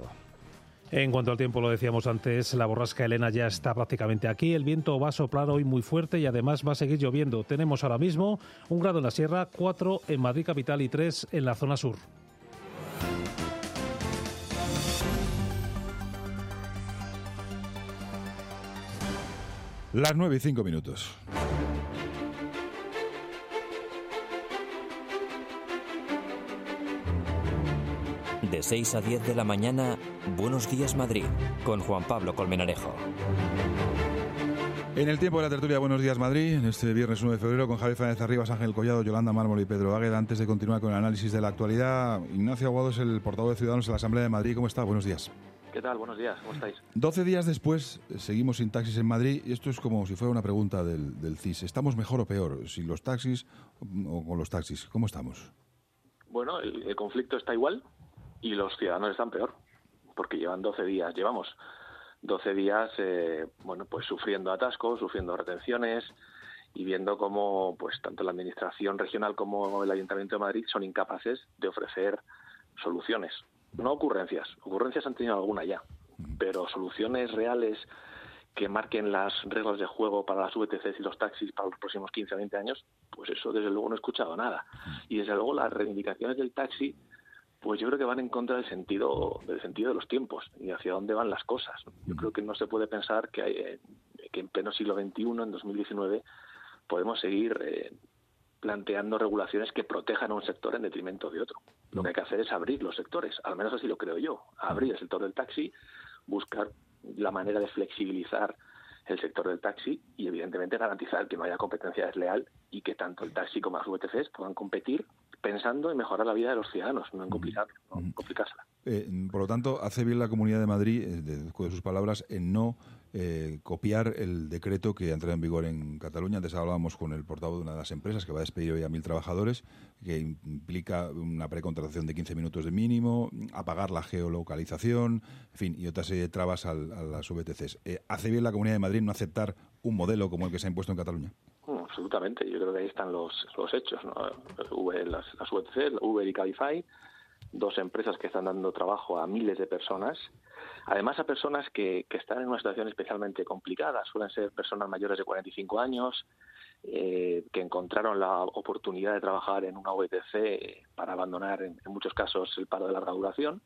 En cuanto al tiempo, lo decíamos antes, la borrasca Elena ya está prácticamente aquí. El viento va a soplar hoy muy fuerte y además va a seguir lloviendo. Tenemos ahora mismo un grado en la sierra, cuatro en Madrid capital y tres en la zona sur. Las nueve y cinco minutos. De seis a diez de la mañana, Buenos Días Madrid, con Juan Pablo Colmenarejo. En el tiempo de la tertulia Buenos Días Madrid, en este viernes uno de febrero, con Javier Fernández Arribas, Ángel Collado, Yolanda Mármol y Pedro Águeda. Antes de continuar con el análisis de la actualidad, Ignacio Aguado es el portavoz de Ciudadanos en la Asamblea de Madrid. ¿Cómo está? Buenos días. ¿Qué tal? Buenos días. ¿Cómo estáis? doce días después, seguimos sin taxis en Madrid, y esto es como si fuera una pregunta del, del C I S. ¿Estamos mejor o peor? ¿Sin los taxis o con los taxis? ¿Cómo estamos? Bueno, el, el conflicto está igual y los ciudadanos están peor, porque llevan doce días, llevamos doce días, eh, bueno, pues sufriendo atascos, sufriendo retenciones y viendo cómo, pues, tanto la Administración regional como el Ayuntamiento de Madrid son incapaces de ofrecer soluciones. No ocurrencias, ocurrencias han tenido alguna ya, pero soluciones reales que marquen las reglas de juego para las V T Cs y los taxis para los próximos quince a veinte años, pues eso desde luego no he escuchado nada. Y desde luego las reivindicaciones del taxi, pues yo creo que van en contra del sentido del sentido de los tiempos y hacia dónde van las cosas. Yo creo que no se puede pensar que, hay, que en pleno siglo veintiuno, en dos mil diecinueve, podemos seguir eh, planteando regulaciones que protejan a un sector en detrimento de otro. Lo que hay que hacer es abrir los sectores, al menos así lo creo yo, abrir el sector del taxi, buscar la manera de flexibilizar el sector del taxi y evidentemente garantizar que no haya competencia desleal y que tanto el taxi como las V T Cs puedan competir pensando en mejorar la vida de los ciudadanos, no en complicar, no en complicársela. Eh, por lo tanto, hace bien la Comunidad de Madrid, eh, de, de sus palabras, en no eh, copiar el decreto que ha entrado en vigor en Cataluña. Antes hablábamos con el portavoz de una de las empresas que va a despedir hoy a mil trabajadores, que implica una precontratación de quince minutos de mínimo, apagar la geolocalización, en fin, y otra serie de trabas al, a las V T Cs. Eh, ¿Hace bien la Comunidad de Madrid no aceptar un modelo como el que se ha impuesto en Cataluña? No, absolutamente, yo creo que ahí están los, los hechos, ¿no? Uber, las, las V T C, Uber y Cabify, dos empresas que están dando trabajo a miles de personas, además a personas que, que están en una situación especialmente complicada, suelen ser personas mayores de cuarenta y cinco años, eh, que encontraron la oportunidad de trabajar en una V T C para abandonar en, en muchos casos el paro de larga duración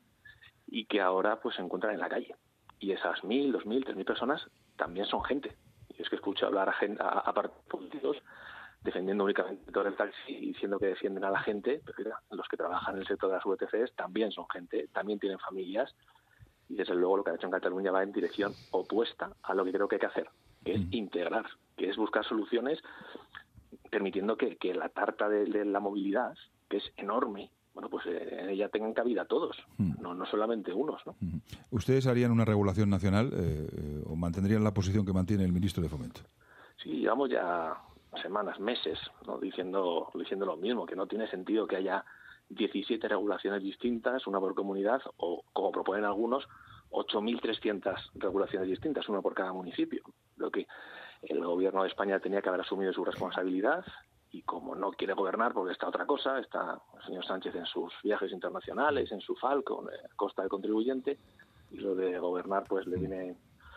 y que ahora pues se encuentran en la calle. Y esas mil, dos mil, tres mil personas también son gente. Y es que escucho hablar a, gente, a, a partidos políticos defendiendo únicamente el sector del taxi y diciendo que defienden a la gente, pero mira, los que trabajan en el sector de las V T Cs también son gente, también tienen familias, y desde luego lo que ha hecho en Cataluña va en dirección opuesta a lo que creo que hay que hacer, que es integrar, que es buscar soluciones permitiendo que, que la tarta de, de la movilidad, que es enorme, bueno, pues eh, en ella tengan cabida todos, no, no solamente unos, ¿no? ¿Ustedes harían una regulación nacional eh, o mantendrían la posición que mantiene el ministro de Fomento? Sí, llevamos ya semanas, meses, ¿no? diciendo diciendo lo mismo, que no tiene sentido que haya diecisiete regulaciones distintas, una por comunidad, o como proponen algunos, ocho mil trescientas regulaciones distintas, una por cada municipio. Lo que el gobierno de España tenía que haber asumido su responsabilidad, y como no quiere gobernar porque está otra cosa, está el señor Sánchez en sus viajes internacionales, en su Falcon, eh, costa del contribuyente, y lo de gobernar pues le viene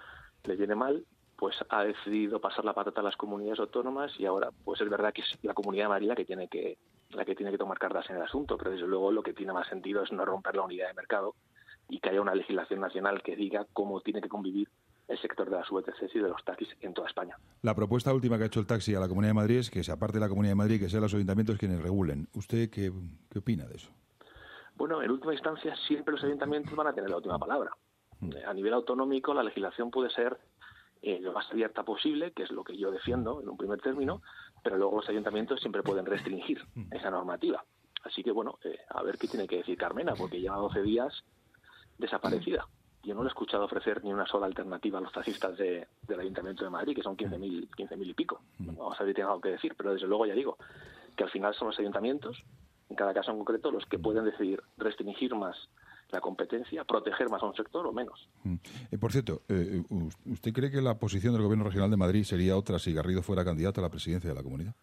le viene mal, pues ha decidido pasar la patata a las comunidades autónomas, y ahora pues es verdad que es la Comunidad de Madrid la que tiene que la que tiene que tomar cartas en el asunto, pero desde luego lo que tiene más sentido es no romper la unidad de mercado y que haya una legislación nacional que diga cómo tiene que convivir el sector de las V T Cs y de los taxis en toda España. La propuesta última que ha hecho el taxi a la Comunidad de Madrid es que, se aparte de la Comunidad de Madrid, que sean los ayuntamientos quienes regulen. ¿Usted qué, qué opina de eso? Bueno, en última instancia siempre los ayuntamientos van a tener la última palabra. Mm. A nivel autonómico la legislación puede ser eh, lo más abierta posible, que es lo que yo defiendo en un primer término, pero luego los ayuntamientos siempre pueden restringir esa normativa. Así que bueno, eh, a ver qué tiene que decir Carmena, porque lleva doce días desaparecida. Yo no le he escuchado ofrecer ni una sola alternativa a los taxistas de, del Ayuntamiento de Madrid, que son quince mil y pico. Vamos a ver si tiene algo que decir, pero desde luego ya digo que al final son los ayuntamientos, en cada caso en concreto, los que pueden decidir restringir más la competencia, proteger más a un sector o menos. Eh, por cierto, eh, ¿usted cree que la posición del Gobierno Regional de Madrid sería otra si Garrido fuera candidato a la presidencia de la Comunidad?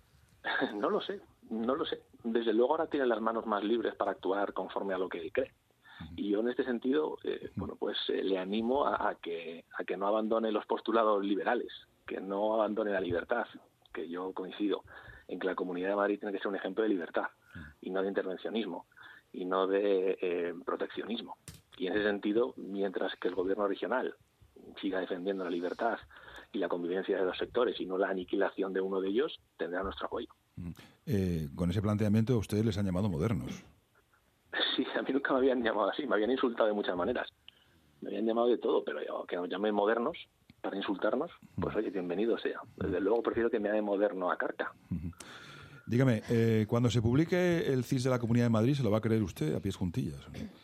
No lo sé, no lo sé. Desde luego ahora tiene las manos más libres para actuar conforme a lo que él cree. Y yo en este sentido, eh, bueno, pues eh, le animo a, a que a que no abandone los postulados liberales, que no abandone la libertad, que yo coincido en que la Comunidad de Madrid tiene que ser un ejemplo de libertad y no de intervencionismo y no de eh, proteccionismo. Y en ese sentido, mientras que el gobierno regional siga defendiendo la libertad y la convivencia de los sectores y no la aniquilación de uno de ellos, tendrá nuestro apoyo. Eh, con ese planteamiento, ustedes les han llamado modernos. Sí, a mí nunca me habían llamado así, me habían insultado de muchas maneras. Me habían llamado de todo, pero yo, que nos llamen modernos para insultarnos, pues oye, bienvenido sea. Desde luego prefiero que me llame moderno a carta. Dígame, eh, cuando se publique el C I S de la Comunidad de Madrid, ¿se lo va a creer usted a pies juntillas?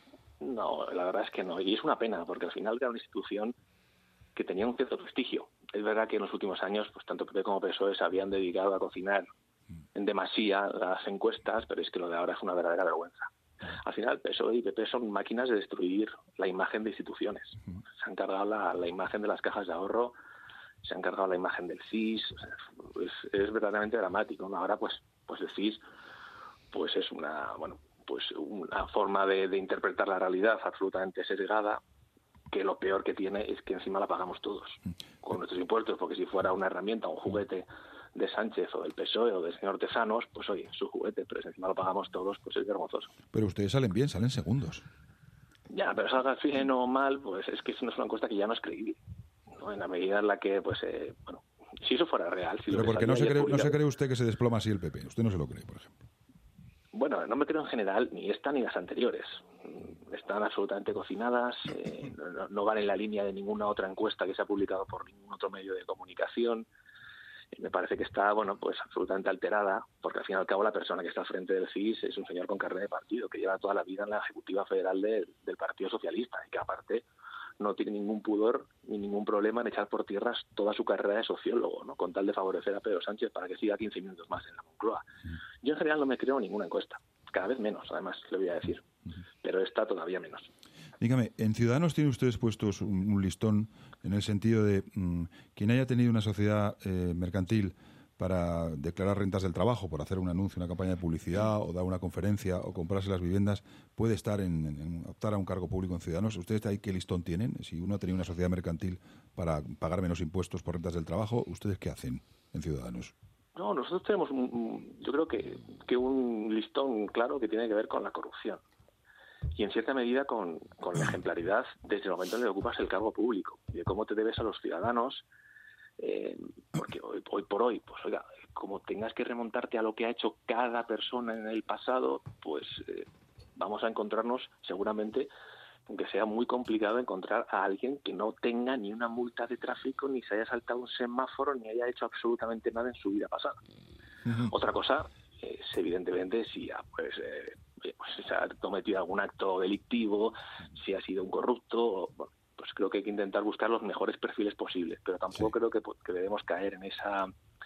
No, la verdad es que no. Y es una pena, porque al final era una institución que tenía un cierto prestigio. Es verdad que en los últimos años, pues tanto P P como P S O E se habían dedicado a cocinar en demasía las encuestas, pero es que lo de ahora es una verdadera vergüenza. Al final, P S O E y P P son máquinas de destruir la imagen de instituciones. Se han cargado la, la imagen de las cajas de ahorro, se han cargado la imagen del C I S. O sea, es, es verdaderamente dramático, ¿no? Ahora, pues, pues el C I S, pues es una, bueno, pues una forma de, de interpretar la realidad absolutamente sesgada, que lo peor que tiene es que encima la pagamos todos con nuestros impuestos, porque si fuera una herramienta, un juguete de Sánchez o del P S O E o del señor Tezanos, pues oye, su juguete, pero si encima lo pagamos todos, pues es vergonzoso. Pero ustedes salen bien, salen segundos. Ya, pero salgas bien o mal, pues es que es una encuesta que ya no es creíble, ¿no? En la medida en la que, pues, eh, bueno, si eso fuera real... Si pero porque no se, cree, no se cree usted que se desploma así el P P, usted no se lo cree, por ejemplo. Bueno, no me creo en general ni esta ni las anteriores. Están absolutamente cocinadas, eh, no, no van en la línea de ninguna otra encuesta que se ha publicado por ningún otro medio de comunicación. Me parece que está, bueno, pues absolutamente alterada, porque al fin y al cabo la persona que está al frente del C I S es un señor con carnet de partido, que lleva toda la vida en la Ejecutiva Federal de, del Partido Socialista y que aparte no tiene ningún pudor ni ningún problema en echar por tierras toda su carrera de sociólogo, ¿no? Con tal de favorecer a Pedro Sánchez para que siga quince minutos más en la Moncloa. Yo en general no me creo ninguna encuesta, cada vez menos, además, le voy a decir, pero esta todavía menos. Dígame, en Ciudadanos tienen ustedes puestos un, un listón en el sentido de mmm, quien haya tenido una sociedad eh, mercantil para declarar rentas del trabajo, por hacer un anuncio, una campaña de publicidad o dar una conferencia o comprarse las viviendas, puede estar en, en, en optar a un cargo público en Ciudadanos. ¿Ustedes ahí qué listón tienen? Si uno ha tenido una sociedad mercantil para pagar menos impuestos por rentas del trabajo, ¿ustedes qué hacen en Ciudadanos? No, nosotros tenemos, un, yo creo que, que un listón claro que tiene que ver con la corrupción y en cierta medida con, con la ejemplaridad desde el momento en el que ocupas el cargo público y de cómo te debes a los ciudadanos, eh, porque hoy, hoy por hoy, pues oiga, como tengas que remontarte a lo que ha hecho cada persona en el pasado, pues eh, vamos a encontrarnos seguramente, aunque sea muy complicado encontrar a alguien que no tenga ni una multa de tráfico, ni se haya saltado un semáforo, ni haya hecho absolutamente nada en su vida pasada. Uh-huh. Otra cosa es, evidentemente, si ha, pues, eh, pues, se ha cometido algún acto delictivo, si ha sido un corrupto, bueno, pues creo que hay que intentar buscar los mejores perfiles posibles, pero tampoco sí. creo que, que debemos caer en esa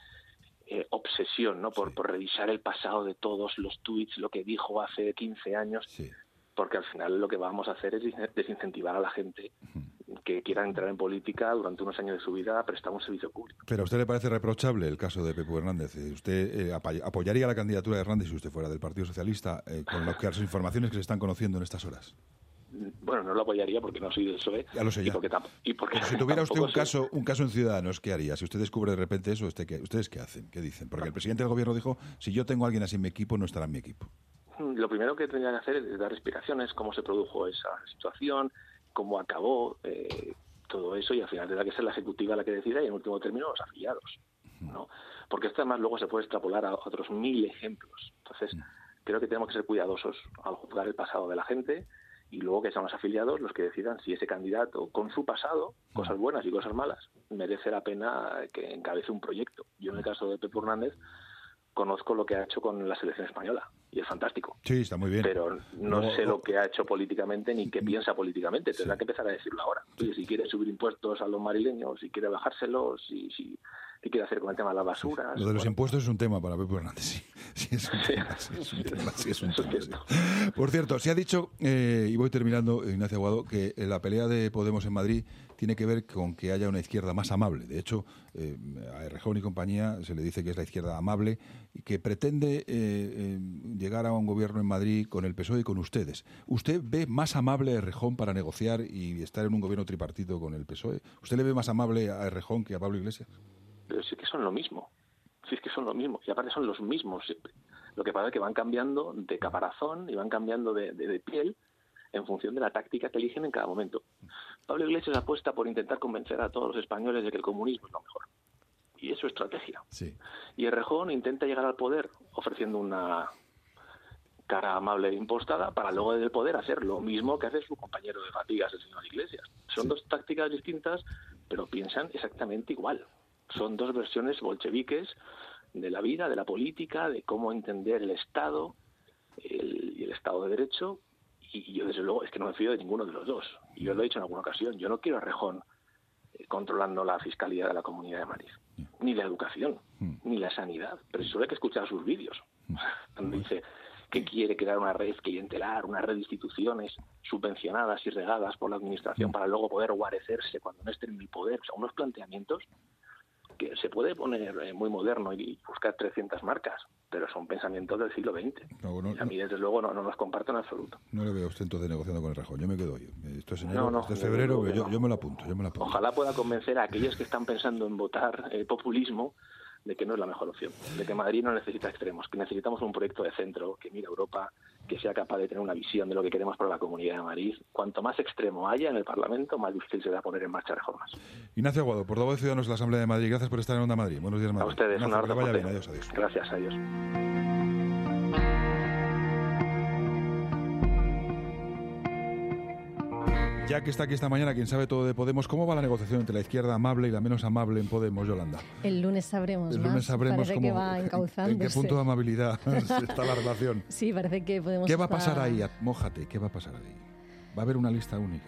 eh, obsesión, ¿no? Por, sí. por revisar el pasado de todos los tuits, lo que dijo hace quince años, sí. porque al final lo que vamos a hacer es desincentivar a la gente que quiera entrar en política durante unos años de su vida a prestar un servicio público. ¿Pero a usted le parece reprochable el caso de Pepe Hernández? ¿Usted eh, apoyaría la candidatura de Hernández si usted fuera del Partido Socialista eh, con lo que, las informaciones que se están conociendo en estas horas? Bueno, no lo apoyaría porque no soy del P S O E. Ya lo sé ya. Y porque, y porque si tuviera usted un caso, un caso en Ciudadanos, ¿qué haría? Si usted descubre de repente eso, ¿usted qué, ¿ustedes qué hacen? ¿Qué dicen? Porque el presidente del gobierno dijo, si yo tengo a alguien así en mi equipo, no estará en mi equipo. Lo primero que tendría que hacer es dar explicaciones, cómo se produjo esa situación, cómo acabó eh, todo eso, y al final tendrá que ser la ejecutiva la que decida y en último término los afiliados, ¿no? Porque esto además luego se puede extrapolar a otros mil ejemplos. Entonces, creo que tenemos que ser cuidadosos al juzgar el pasado de la gente y luego que sean los afiliados los que decidan si ese candidato, con su pasado, cosas buenas y cosas malas, merece la pena que encabece un proyecto. Yo en el caso de Pepe Hernández conozco lo que ha hecho con la selección española y es fantástico. Sí, está muy bien. Pero no no, sé lo que ha hecho políticamente ni qué piensa políticamente. Tendrá sí. que empezar a decirlo ahora. Oye, si quiere subir impuestos a los madrileños, si quiere bajárselos, si, si, si quiere hacer con el tema de las basuras. Sí. Lo de los bueno. impuestos es un tema para Pepe Hernández, sí. Sí, es un tema. Sí, es un tema, sí, es un tema sí. Por cierto, se ha dicho, eh, y voy terminando, Ignacio Aguado, que la pelea de Podemos en Madrid tiene que ver con que haya una izquierda más amable. De hecho, eh, a Errejón y compañía se le dice que es la izquierda amable y que pretende eh, eh, llegar a un gobierno en Madrid con el P S O E y con ustedes. ¿Usted ve más amable a Errejón para negociar y estar en un gobierno tripartito con el P S O E? ¿Usted le ve más amable a Errejón que a Pablo Iglesias? Pero sí que son lo mismo. Sí es que son lo mismo. Y aparte son los mismos siempre. Lo que pasa es que van cambiando de caparazón y van cambiando de, de, de piel en función de la táctica que eligen en cada momento. Pablo Iglesias apuesta por intentar convencer a todos los españoles de que el comunismo es lo mejor. Y es su estrategia. Sí. Y Errejón intenta llegar al poder ofreciendo una cara amable e impostada para luego del poder hacer lo mismo que hace su compañero de fatigas, el señor Iglesias. Son sí. dos tácticas distintas, pero piensan exactamente igual. Son dos versiones bolcheviques de la vida, de la política, de cómo entender el Estado el, y el Estado de Derecho. Y, y yo, desde luego, es que no me fío de ninguno de los dos. Y yo lo he dicho en alguna ocasión. Yo no quiero a Errejón eh, controlando la fiscalidad de la Comunidad de Madrid, ni la educación, mm. ni la sanidad. Pero solo hay que escuchar sus vídeos, mm. donde dice que quiere crear una red clientelar, una red de instituciones subvencionadas y regadas por la administración mm. para luego poder guarecerse cuando no estén en el poder. O sea, unos planteamientos que se puede poner eh, muy moderno y buscar trescientas marcas, pero son pensamientos del siglo veinte. No, no, y a mí, desde luego, no, no los comparto en absoluto. No le veo a usted entonces negociando con el Errejón. Yo me quedo yo. Esto es enero, no, no, esto es febrero, no, yo, yo me lo apunto, yo me lo apunto. Ojalá pueda convencer a aquellos que están pensando en votar eh, populismo de que no es la mejor opción, de que Madrid no necesita extremos, que necesitamos un proyecto de centro que mire a Europa, que sea capaz de tener una visión de lo que queremos para la Comunidad de Madrid. Cuanto más extremo haya en el Parlamento, más difícil será poner en marcha reformas. Ignacio Aguado, portavoz de Ciudadanos de la Asamblea de Madrid, gracias por estar en Onda Madrid. Buenos días, Madrid. A ustedes, Ignacio, un abrazo. Que vaya bien, adiós, adiós. Gracias, adiós. Ya que está aquí esta mañana, quien sabe todo de Podemos, ¿cómo va la negociación entre la izquierda amable y la menos amable en Podemos, Yolanda? El lunes sabremos El lunes más. sabremos parece cómo, que va encauzándose. en qué punto de amabilidad está la relación. Sí, parece que Podemos ¿Qué va a está... pasar ahí? Mójate, ¿qué va a pasar ahí? ¿Va a haber una lista única?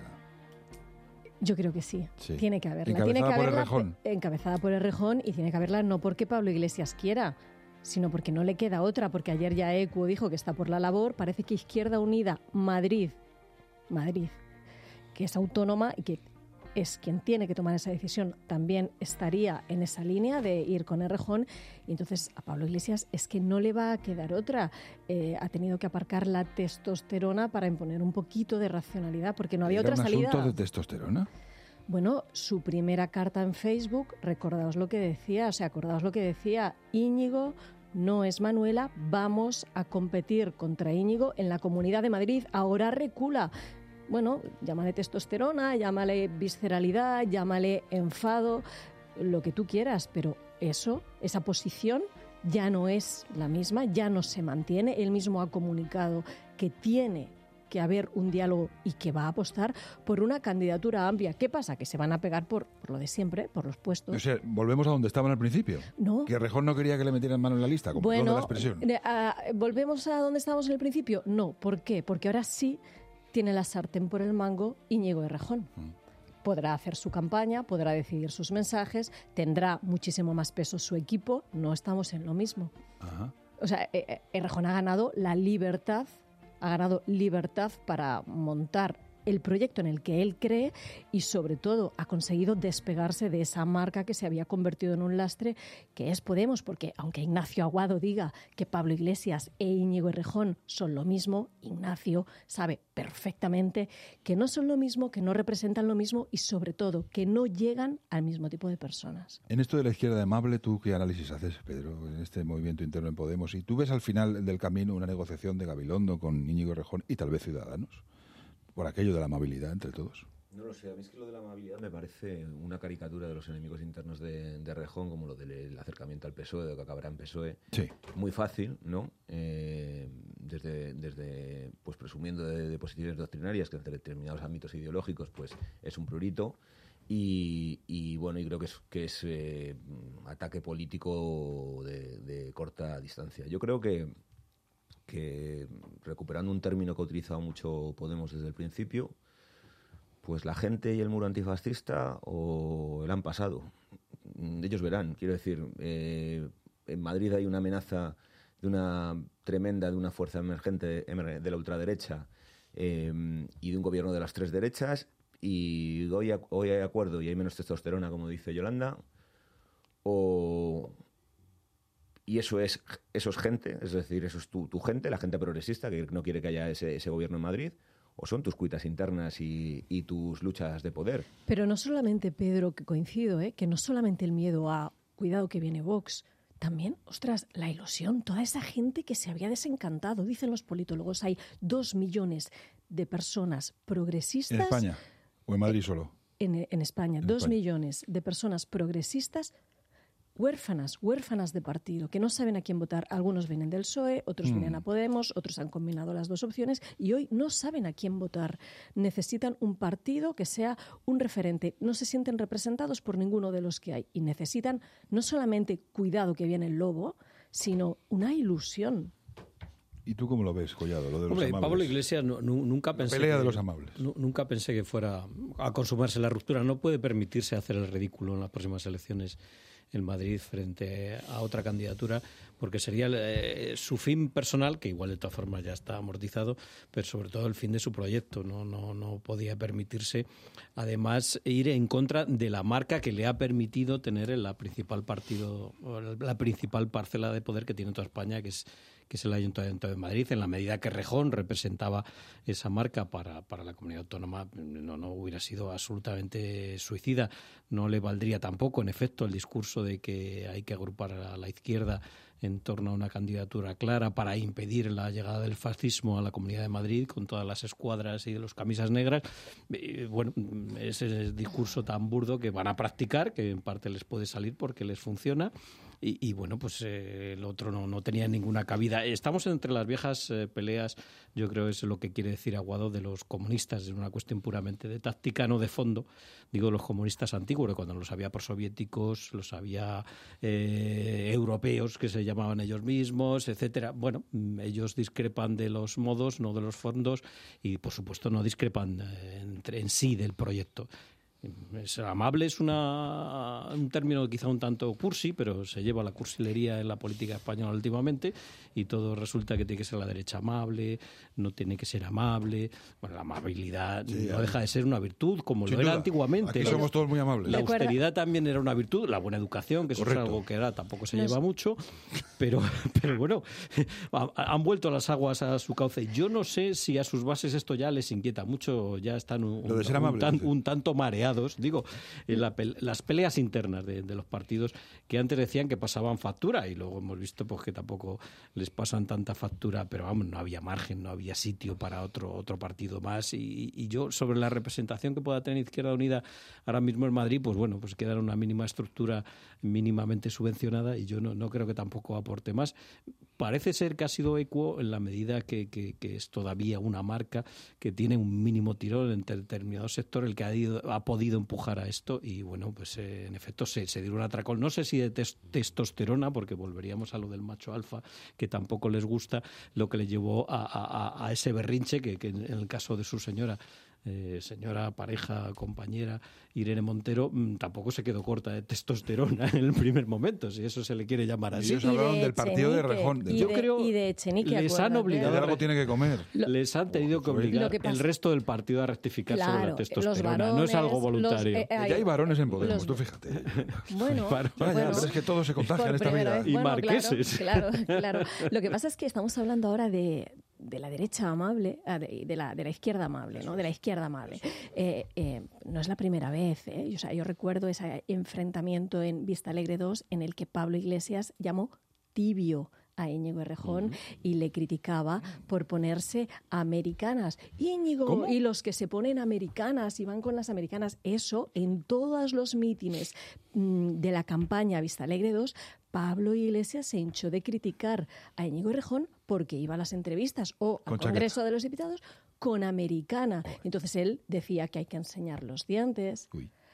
Yo creo que sí. sí. Tiene que haberla. Encabezada tiene que por haberla, Errejón. Encabezada por Errejón, y tiene que haberla no porque Pablo Iglesias quiera, sino porque no le queda otra, porque ayer ya Equo dijo que está por la labor. Parece que Izquierda Unida, Madrid, Madrid, que es autónoma y que es quien tiene que tomar esa decisión, también estaría en esa línea de ir con Errejón. Y entonces a Pablo Iglesias es que no le va a quedar otra. Eh, ha tenido que aparcar la testosterona para imponer un poquito de racionalidad, porque no había ¿Era otra un salida. asunto de testosterona? Bueno, su primera carta en Facebook, recordaos lo que decía, o sea, acordaos lo que decía: Íñigo no es Manuela, vamos a competir contra Íñigo en la Comunidad de Madrid, ahora recula. Bueno, llámale testosterona, llámale visceralidad, llámale enfado, lo que tú quieras, pero eso, esa posición ya no es la misma, ya no se mantiene. Él mismo ha comunicado que tiene que haber un diálogo y que va a apostar por una candidatura amplia. ¿Qué pasa? Que se van a pegar por, por lo de siempre, por los puestos. O sea, volvemos a donde estaban al principio. No. Que Errejón no quería que le metieran mano en la lista, como bueno, de la expresión. Uh, ¿volvemos a donde estábamos en el principio? No. ¿Por qué? Porque ahora sí tiene la sartén por el mango Íñigo Errejón. Mm. Podrá hacer su campaña, podrá decidir sus mensajes, tendrá muchísimo más peso su equipo. No estamos en lo mismo. Ajá. O sea, Errejón ha ganado la libertad, ha ganado libertad para montar el proyecto en el que él cree y, sobre todo, ha conseguido despegarse de esa marca que se había convertido en un lastre, que es Podemos, porque aunque Ignacio Aguado diga que Pablo Iglesias e Íñigo Errejón son lo mismo, Ignacio sabe perfectamente que no son lo mismo, que no representan lo mismo y, sobre todo, que no llegan al mismo tipo de personas. En esto de la izquierda amable, ¿tú qué análisis haces, Pedro, en este movimiento interno en Podemos? ¿Y tú ves al final del camino una negociación de Gabilondo con Íñigo Errejón y tal vez Ciudadanos? Por aquello de la amabilidad entre todos. No lo sé, a mí es que lo de la amabilidad me parece una caricatura de los enemigos internos de, de Errejón, como lo del acercamiento al P S O E, de lo que acabará en P S O E. Sí. Muy fácil, ¿no? Eh, desde, desde, pues presumiendo de, de posiciones doctrinarias que en determinados ámbitos ideológicos, pues es un prurito. Y, y bueno, y creo que es, que es eh, ataque político de, de corta distancia. Yo creo que que, recuperando un término que ha utilizado mucho Podemos desde el principio, pues la gente y el muro antifascista o el han pasado. Ellos verán, quiero decir, eh, en Madrid hay una amenaza de una tremenda, de una fuerza emergente de la ultraderecha eh, y de un gobierno de las tres derechas, y hoy, hoy hay acuerdo y hay menos testosterona, como dice Yolanda, o... Y eso es, eso es gente, es decir, eso es tu, tu gente, la gente progresista que no quiere que haya ese, ese gobierno en Madrid, o son tus cuitas internas y, y tus luchas de poder. Pero no solamente, Pedro, que coincido, ¿eh? que no solamente el miedo a, cuidado que viene Vox, también, ostras, la ilusión, toda esa gente que se había desencantado. Dicen los politólogos, hay dos millones de personas progresistas. En España. ¿O en Madrid solo? En, en España, en dos España. millones de personas progresistas huérfanas, huérfanas de partido, que no saben a quién votar. Algunos vienen del P S O E, otros Mm. vienen a Podemos, otros han combinado las dos opciones y hoy no saben a quién votar. Necesitan un partido que sea un referente. No se sienten representados por ninguno de los que hay y necesitan no solamente cuidado que viene el lobo, sino una ilusión. ¿Y tú cómo lo ves, Collado, lo de los Hombre, amables? Pablo Iglesias no, nu- nunca La pensé pelea que, de los amables. nu- nunca pensé que fuera a consumarse la ruptura. No puede permitirse hacer el ridículo en las próximas elecciones en Madrid frente a otra candidatura, porque sería eh, su fin personal, que igual de todas formas ya está amortizado, pero sobre todo el fin de su proyecto. No, no, no podía permitirse, además, ir en contra de la marca que le ha permitido tener en la principal partido, o la principal parcela de poder que tiene toda España, que es que es el Ayuntamiento de Madrid, en la medida que Rejón representaba esa marca para, para la comunidad autónoma, no, no hubiera sido absolutamente suicida. No le valdría tampoco, en efecto, el discurso de que hay que agrupar a la izquierda en torno a una candidatura clara para impedir la llegada del fascismo a la Comunidad de Madrid con todas las escuadras y de los camisas negras. Eh, bueno, ese discurso tan burdo que van a practicar, que en parte les puede salir porque les funciona. Y, y bueno, pues eh, el otro no, no tenía ninguna cabida. Estamos entre las viejas eh, peleas, yo creo es lo que quiere decir Aguado, de los comunistas, es una cuestión puramente de táctica, no de fondo. Digo los comunistas antiguos, cuando los había prosoviéticos, los había eh, europeos que se llamaban ellos mismos, etcétera. Bueno, ellos discrepan de los modos, no de los fondos, y por supuesto no discrepan eh, entre, en sí del proyecto. Es amable es una, un término quizá un tanto cursi, pero se lleva la cursilería en la política española últimamente y todo resulta que tiene que ser la derecha amable, no tiene que ser amable. Bueno, la amabilidad sí, no deja de ser una virtud, como lo era duda. Antiguamente. Aquí somos todos muy amables. La austeridad también era una virtud, la buena educación, que eso Correcto. Es algo que ahora tampoco se Nos... lleva mucho, pero, pero bueno, han vuelto las aguas a su cauce. Yo no sé si a sus bases esto ya les inquieta mucho, ya están un, lo de ser un, amable, tan, sí. un tanto mareados. Digo, la, las peleas internas de, de los partidos que antes decían que pasaban factura y luego hemos visto pues que tampoco les pasan tanta factura, pero vamos, no había margen, no había sitio para otro otro partido más y, y yo sobre la representación que pueda tener Izquierda Unida ahora mismo en Madrid, pues bueno, pues queda una mínima estructura mínimamente subvencionada y yo no, no creo que tampoco aporte más. Parece ser que ha sido ecuo en la medida que, que, que es todavía una marca que tiene un mínimo tirón en determinado sector el que ha, ido, ha podido empujar a esto y bueno, pues eh, en efecto se, se dio un atracón, no sé si de tes, testosterona, porque volveríamos a lo del macho alfa, que tampoco les gusta, lo que le llevó a, a, a ese berrinche que, que en el caso de su señora Eh, señora pareja, compañera Irene Montero, mmm, tampoco se quedó corta de testosterona en el primer momento, si eso se le quiere llamar así. Ellos hablaron del partido de Rejón. De, Yo de, creo y de Echenique, les han obligado. De algo tiene que comer. Lo, les han tenido que obligar que el resto del partido a rectificar claro, sobre la testosterona. varones, no es algo voluntario. Los, eh, hay, ya hay varones en Podemos, los, tú fíjate. Bueno, ya, ya, bueno, pero es que todos se contagian en esta vida. Vez, bueno, y marqueses. Claro, claro, claro. Lo que pasa es que estamos hablando ahora de de la derecha amable, de, de, la, de la izquierda amable, ¿no? De la izquierda amable. Eh, eh, no es la primera vez, ¿eh? O sea, yo recuerdo ese enfrentamiento en Vista Alegre dos en el que Pablo Iglesias llamó tibio a Íñigo Errejón uh-huh. y le criticaba por ponerse americanas. Íñigo, ¿cómo? Y los que se ponen americanas y van con las americanas, eso en todos los mítines mmm, de la campaña Vista Alegre dos, Pablo Iglesias se hinchó de criticar a Íñigo Errejón porque iba a las entrevistas o al Congreso de los Diputados con americana. Entonces él decía que hay que enseñar los dientes,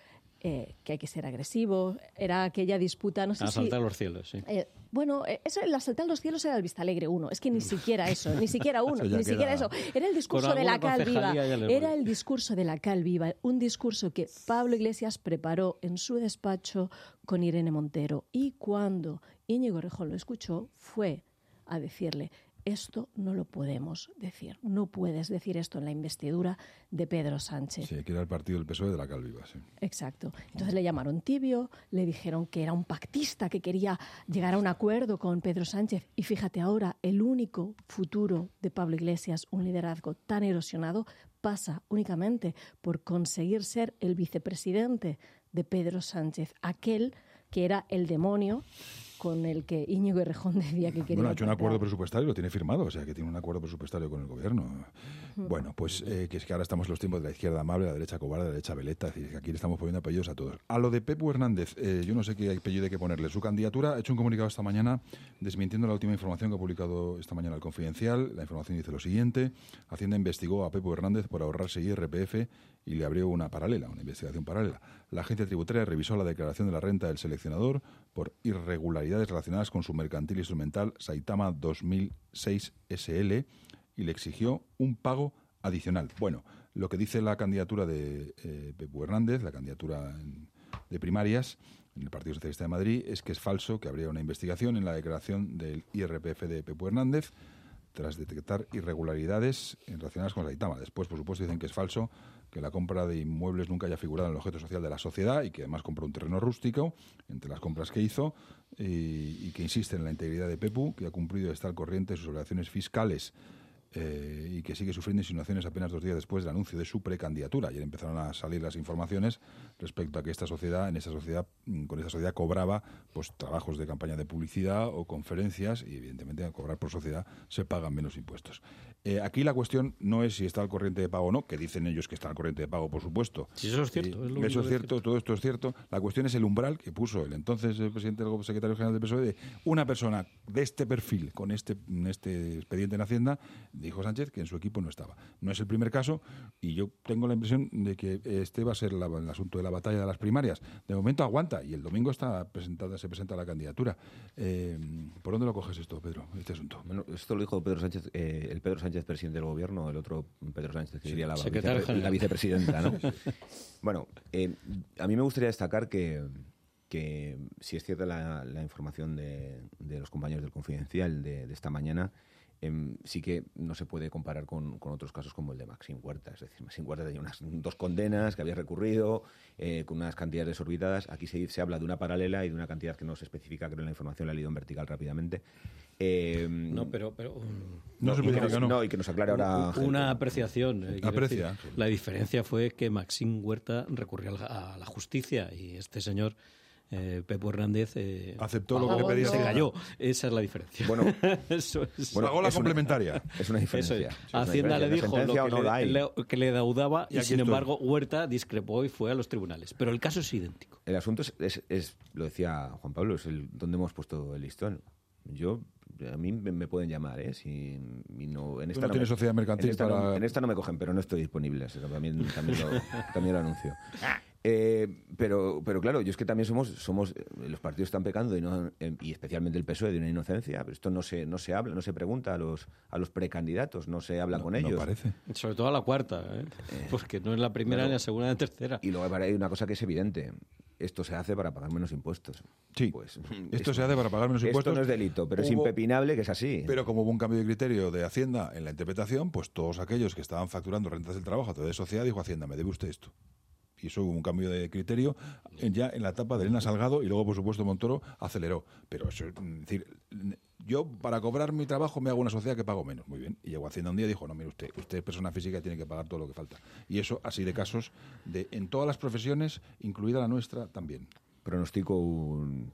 eh, que hay que ser agresivo. Era aquella disputa, no sé a si... saltar los cielos, sí. Eh, bueno, eso, el asaltar los cielos era el Vista Alegre uno. Es que ni siquiera eso, ni siquiera uno, ni queda... siquiera eso. Era el discurso de la cal viva. Era el discurso de la cal viva. Un discurso que Pablo Iglesias preparó en su despacho con Irene Montero. Y cuando Íñigo Errejón lo escuchó, fue a decirle: esto no lo podemos decir. No puedes decir esto en la investidura de Pedro Sánchez. Sí, que era el partido del P S O E de la cal viva, sí. Exacto. Entonces le llamaron tibio, le dijeron que era un pactista, que quería llegar a un acuerdo con Pedro Sánchez. Y fíjate ahora, el único futuro de Pablo Iglesias, un liderazgo tan erosionado, pasa únicamente por conseguir ser el vicepresidente de Pedro Sánchez, aquel que era el demonio con el que Íñigo Errejón decía que quería... Bueno, ha hecho un pactar. acuerdo presupuestario, lo tiene firmado, o sea que tiene un acuerdo presupuestario con el gobierno. Mm. Bueno, pues eh, que es que ahora estamos en los tiempos de la izquierda amable, la derecha cobarde, la derecha veleta, es decir, que aquí le estamos poniendo apellidos a todos. A lo de Pepu Hernández, eh, yo no sé qué apellido hay que ponerle. Su candidatura ha hecho un comunicado esta mañana desmintiendo la última información que ha publicado esta mañana el Confidencial. La información dice lo siguiente: Hacienda investigó a Pepu Hernández por ahorrarse I R P F y le abrió una paralela, una investigación paralela. La agencia tributaria revisó la declaración de la renta del seleccionador por irregularidades relacionadas con su mercantil instrumental Saitama dos mil seis S L y le exigió un pago adicional. Bueno, lo que dice la candidatura de eh, Pepu Hernández, la candidatura en, de primarias en el Partido Socialista de Madrid, es que es falso que habría una investigación en la declaración del I R P F de Pepu Hernández tras detectar irregularidades relacionadas con Saitama. Después, por supuesto, dicen que es falso que la compra de inmuebles nunca haya figurado en el objeto social de la sociedad y que además compró un terreno rústico entre las compras que hizo y, y que insiste en la integridad de Pepu, que ha cumplido y está al corriente de sus obligaciones fiscales eh, y que sigue sufriendo insinuaciones apenas dos días después del anuncio de su precandidatura. Ayer empezaron a salir las informaciones respecto a que esta sociedad, en esta sociedad, con esta sociedad cobraba pues trabajos de campaña de publicidad o conferencias y evidentemente al cobrar por sociedad se pagan menos impuestos. Eh, aquí la cuestión no es si está al corriente de pago o no, que dicen ellos que está al corriente de pago, por supuesto. Sí, eso es cierto. Eh, es lo eso es cierto, cierto, todo esto es cierto. La cuestión es el umbral que puso el entonces el presidente del secretario general del P S O E de una persona de este perfil, con este, este expediente en Hacienda, dijo Sánchez que en su equipo no estaba. No es el primer caso y yo tengo la impresión de que este va a ser la, el asunto de la batalla de las primarias. De momento aguanta y el domingo está presentada, se presenta la candidatura. Eh, ¿Por dónde lo coges esto, Pedro, este asunto? Bueno, esto lo dijo Pedro Sánchez, eh, el Pedro Sánchez, presidente del gobierno, el otro Pedro Sánchez, que sería la, vicepre la vicepresidenta, ¿no? Bueno, eh, a mí me gustaría destacar que, que si es cierta la, la información de, de los compañeros del Confidencial de, de esta mañana, eh, sí que no se puede comparar con, con otros casos como el de Maxim Huerta. Es decir, Maxim Huerta tenía unas dos condenas que había recurrido, eh, con unas cantidades desorbitadas. Aquí se, se habla de una paralela y de una cantidad que no se especifica, creo, en la información la he leído en vertical rápidamente. Eh, no, pero... pero no, no, y que nos, no, y que nos aclare ahora... Una apreciación. Eh, Aprecia. Decir, la diferencia fue que Maxim Huerta recurrió a la justicia y este señor... Eh, Pepu Hernández eh, aceptó lo que le pedía. Se cayó. Esa es la diferencia. Bueno, eso es. Bueno, pagó la complementaria. Una, es una diferencia. Eso es. Es una Hacienda diferencia. le dijo lo que, no le, le, que le deudaba y, y sin estoy. embargo Huerta discrepó y fue a los tribunales. Pero el caso es idéntico. El asunto es, es, es lo decía Juan Pablo, es el donde hemos puesto el listón. Yo a mí me, me pueden llamar, ¿eh? Si no, en esta no, no tienes me, sociedad mercantil en esta, para... no, en esta no me cogen, pero no estoy disponible. Eso también, también, lo, también lo anuncio. Eh, pero, pero claro, yo es que también somos, somos los partidos están pecando y, no, y especialmente el P S O E de una inocencia. Pero esto no se, no se habla, no se pregunta a los, a los precandidatos, no se habla no, con no ellos. Parece. Sobre todo a la cuarta, ¿eh? Eh, porque no es la primera, claro, ni la segunda, ni la tercera. Y luego hay una cosa que es evidente. Esto se hace para pagar menos impuestos. Sí, pues, esto, esto se hace para pagar menos impuestos. Esto no es delito, pero hubo, es impepinable que es así. Pero como hubo un cambio de criterio de Hacienda en la interpretación, pues todos aquellos que estaban facturando rentas del trabajo a través de sociedad, dijo Hacienda, me debe usted esto. Y eso hubo un cambio de criterio ya en la etapa de Elena Salgado y luego, por supuesto, Montoro aceleró. Pero eso es decir, yo para cobrar mi trabajo me hago una sociedad que pago menos. Muy bien. Y llegó Hacienda un día y dijo, no, mire usted, usted es persona física y tiene que pagar todo lo que falta. Y eso así de casos de en todas las profesiones, incluida la nuestra, también. Pronostico un,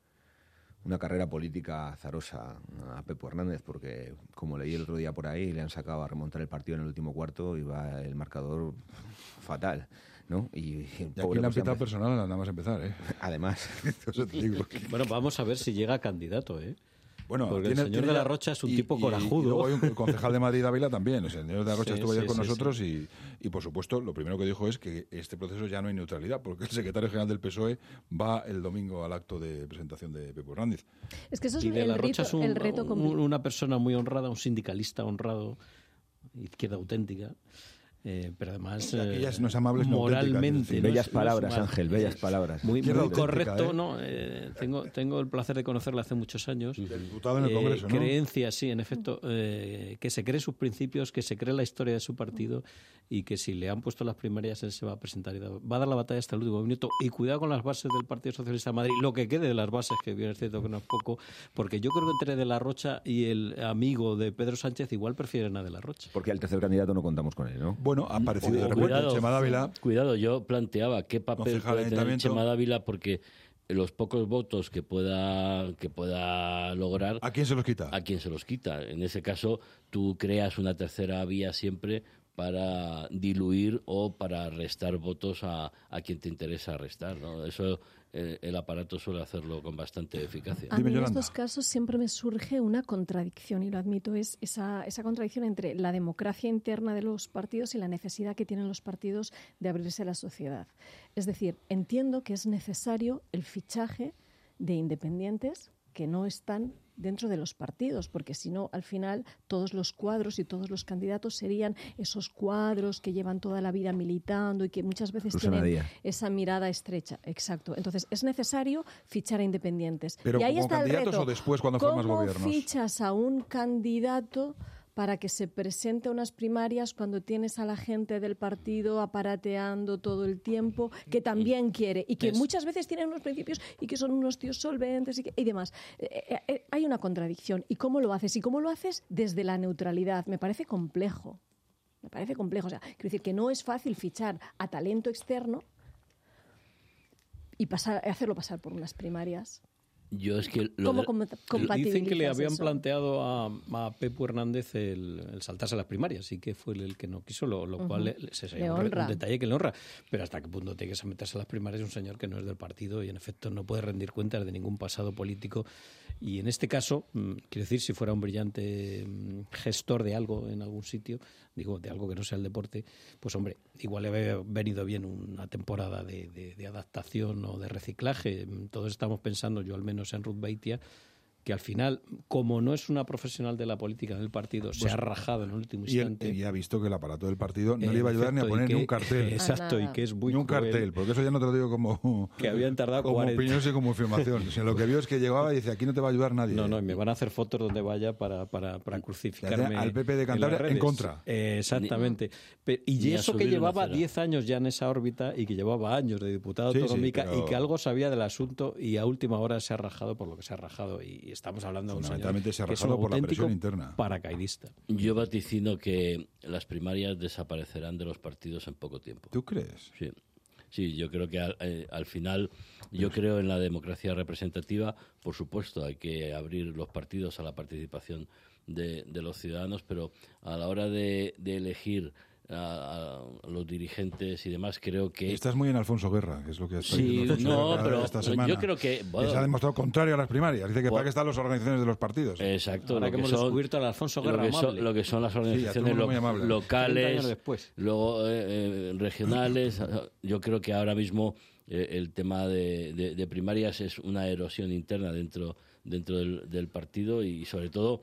una carrera política azarosa a Pepu Hernández, porque, como leí el otro día por ahí, le han sacado a remontar el partido en el último cuarto y va el marcador fatal, ¿no? Y, y, y aquí la pitado personal nada más empezar, ¿eh? Además. Eso te digo. Bueno, vamos a ver si llega candidato, ¿eh? Bueno, porque tiene, el señor tiene de la ya, Rocha es un y, tipo y, corajudo. Y luego hay un concejal de Madrid, Ávila, también. O sea, el señor de la Rocha sí, estuvo ayer sí, con sí, nosotros sí. Y, y, por supuesto, lo primero que dijo es que este proceso ya no hay neutralidad, porque el secretario general del P S O E va el domingo al acto de presentación de Pepu Hernández. Es que eso es y de el, la Rocha rito, es un, el reto un, una persona muy honrada, un sindicalista honrado, izquierda auténtica. Eh, pero además eh, no es amable, moralmente no bellas es, palabras no es, Ángel, bellas palabras muy, muy correcto, ¿eh? ¿no? Eh, tengo, tengo el placer de conocerla hace muchos años. Diputado en el Congreso, eh, ¿no? Creencia, sí, en efecto, eh, que se cree sus principios, que se cree la historia de su partido y que si le han puesto las primarias él se va a presentar y va a dar la batalla hasta el último minuto. Y cuidado con las bases del Partido Socialista de Madrid, lo que quede de las bases, que bien es cierto que no es poco, porque yo creo que entre De la Rocha y el amigo de Pedro Sánchez igual prefieren a De la Rocha. Porque al tercer candidato no contamos con él, ¿no? Bueno, ha aparecido de repente Cuidado, Chema Dávila. Cuidado, yo planteaba qué papel puede tener Chema Dávila, porque los pocos votos que pueda que pueda lograr. ¿A quién se los quita? A quién se los quita. En ese caso, tú creas una tercera vía siempre para diluir o para restar votos a, a quien te interesa restar, ¿no? Eso eh, el aparato suele hacerlo con bastante eficacia. A mí en estos casos siempre me surge una contradicción, y lo admito, es esa, esa contradicción entre la democracia interna de los partidos y la necesidad que tienen los partidos de abrirse a la sociedad. Es decir, entiendo que es necesario el fichaje de independientes que no están dentro de los partidos, porque si no, al final, todos los cuadros y todos los candidatos serían esos cuadros que llevan toda la vida militando y que muchas veces Susana tienen Díaz. esa mirada estrecha. Exacto. Entonces, es necesario fichar a independientes. ¿Pero y ahí como está el candidatos reto. o después, cuando formas ¿Cómo gobiernos? fichas a un candidato para que se presente a unas primarias cuando tienes a la gente del partido aparateando todo el tiempo, que también quiere y que Es- muchas veces tienen unos principios y que son unos tíos solventes y, que- y demás? Eh, eh, eh, hay una contradicción. ¿Y cómo lo haces? ¿Y cómo lo haces desde la neutralidad? Me parece complejo. Me parece complejo. O sea, quiero decir que no es fácil fichar a talento externo y pasar, hacerlo pasar por unas primarias. Yo es que lo ¿Cómo de- com- Dicen compatibilizas que le habían eso? planteado a, a Pepu Hernández el, el saltarse a las primarias, y que fue el que no quiso, lo, lo Ujú. cual le, se Le un, honra. un detalle que le honra. Pero hasta qué punto tiene que someterse a las primarias un señor que no es del partido y en efecto no puede rendir cuentas de ningún pasado político. Y en este caso, mm, quiero decir, si fuera un brillante mm, gestor de algo en algún sitio, digo, de algo que no sea el deporte, pues hombre, igual le había venido bien una temporada de, de- de adaptación o de reciclaje. Todos estamos pensando, yo al menos en Ruth Beitia, que al final, como no es una profesional de la política en el partido, se Pues, ha rajado en el último Y, él- instante. y ha visto que el aparato del partido no En le iba a ayudar ni a efecto, y poner que- ni un cartel. Exacto, y que es muy Ni un cruel. cartel, porque eso ya no te lo digo como, Que habían tardado como cuarenta. opinión y como afirmación. O sea, lo que vio es que llegaba y dice, aquí no te va a ayudar nadie. No, no, y me van a hacer fotos donde vaya para, para, para crucificarme. Al P P de en las Cantabria en redes. contra. Eh, exactamente. Pe- y ni a eso que subir una llevaba acera. diez años ya en esa órbita y que llevaba años de diputada Sí, sí, autonómica pero- y que algo sabía del asunto y a última hora se ha rajado por lo que se ha rajado. Y estamos hablando de un señor Fundamentalmente se ha que es un rajado por la auténtico presión interna. paracaidista. Yo vaticino que las primarias desaparecerán de los partidos en poco tiempo. ¿Tú crees? Sí. Sí, yo creo que al, eh, al final, yo creo en la democracia representativa. Por supuesto, hay que abrir los partidos a la participación de, de los ciudadanos, pero a la hora de, de elegir a, a los dirigentes y demás, creo que... Estás muy en Alfonso Guerra, que es lo que está Sí, diciendo Alfonso no, Guerra pero esta semana. yo creo que, bueno, Que se ha demostrado contrario a las primarias. Dice que Bueno, para qué están las organizaciones de los partidos. Exacto, Ahora lo que que, hemos son, descubierto al Alfonso lo Guerra que amable. son, lo que son las Sí, a todo el organizaciones mundo lo- muy amable. treinta locales, años después. luego eh, eh, regionales. Yo creo que ahora mismo eh, el tema de, de- de primarias es una erosión interna dentro dentro del, del partido y sobre todo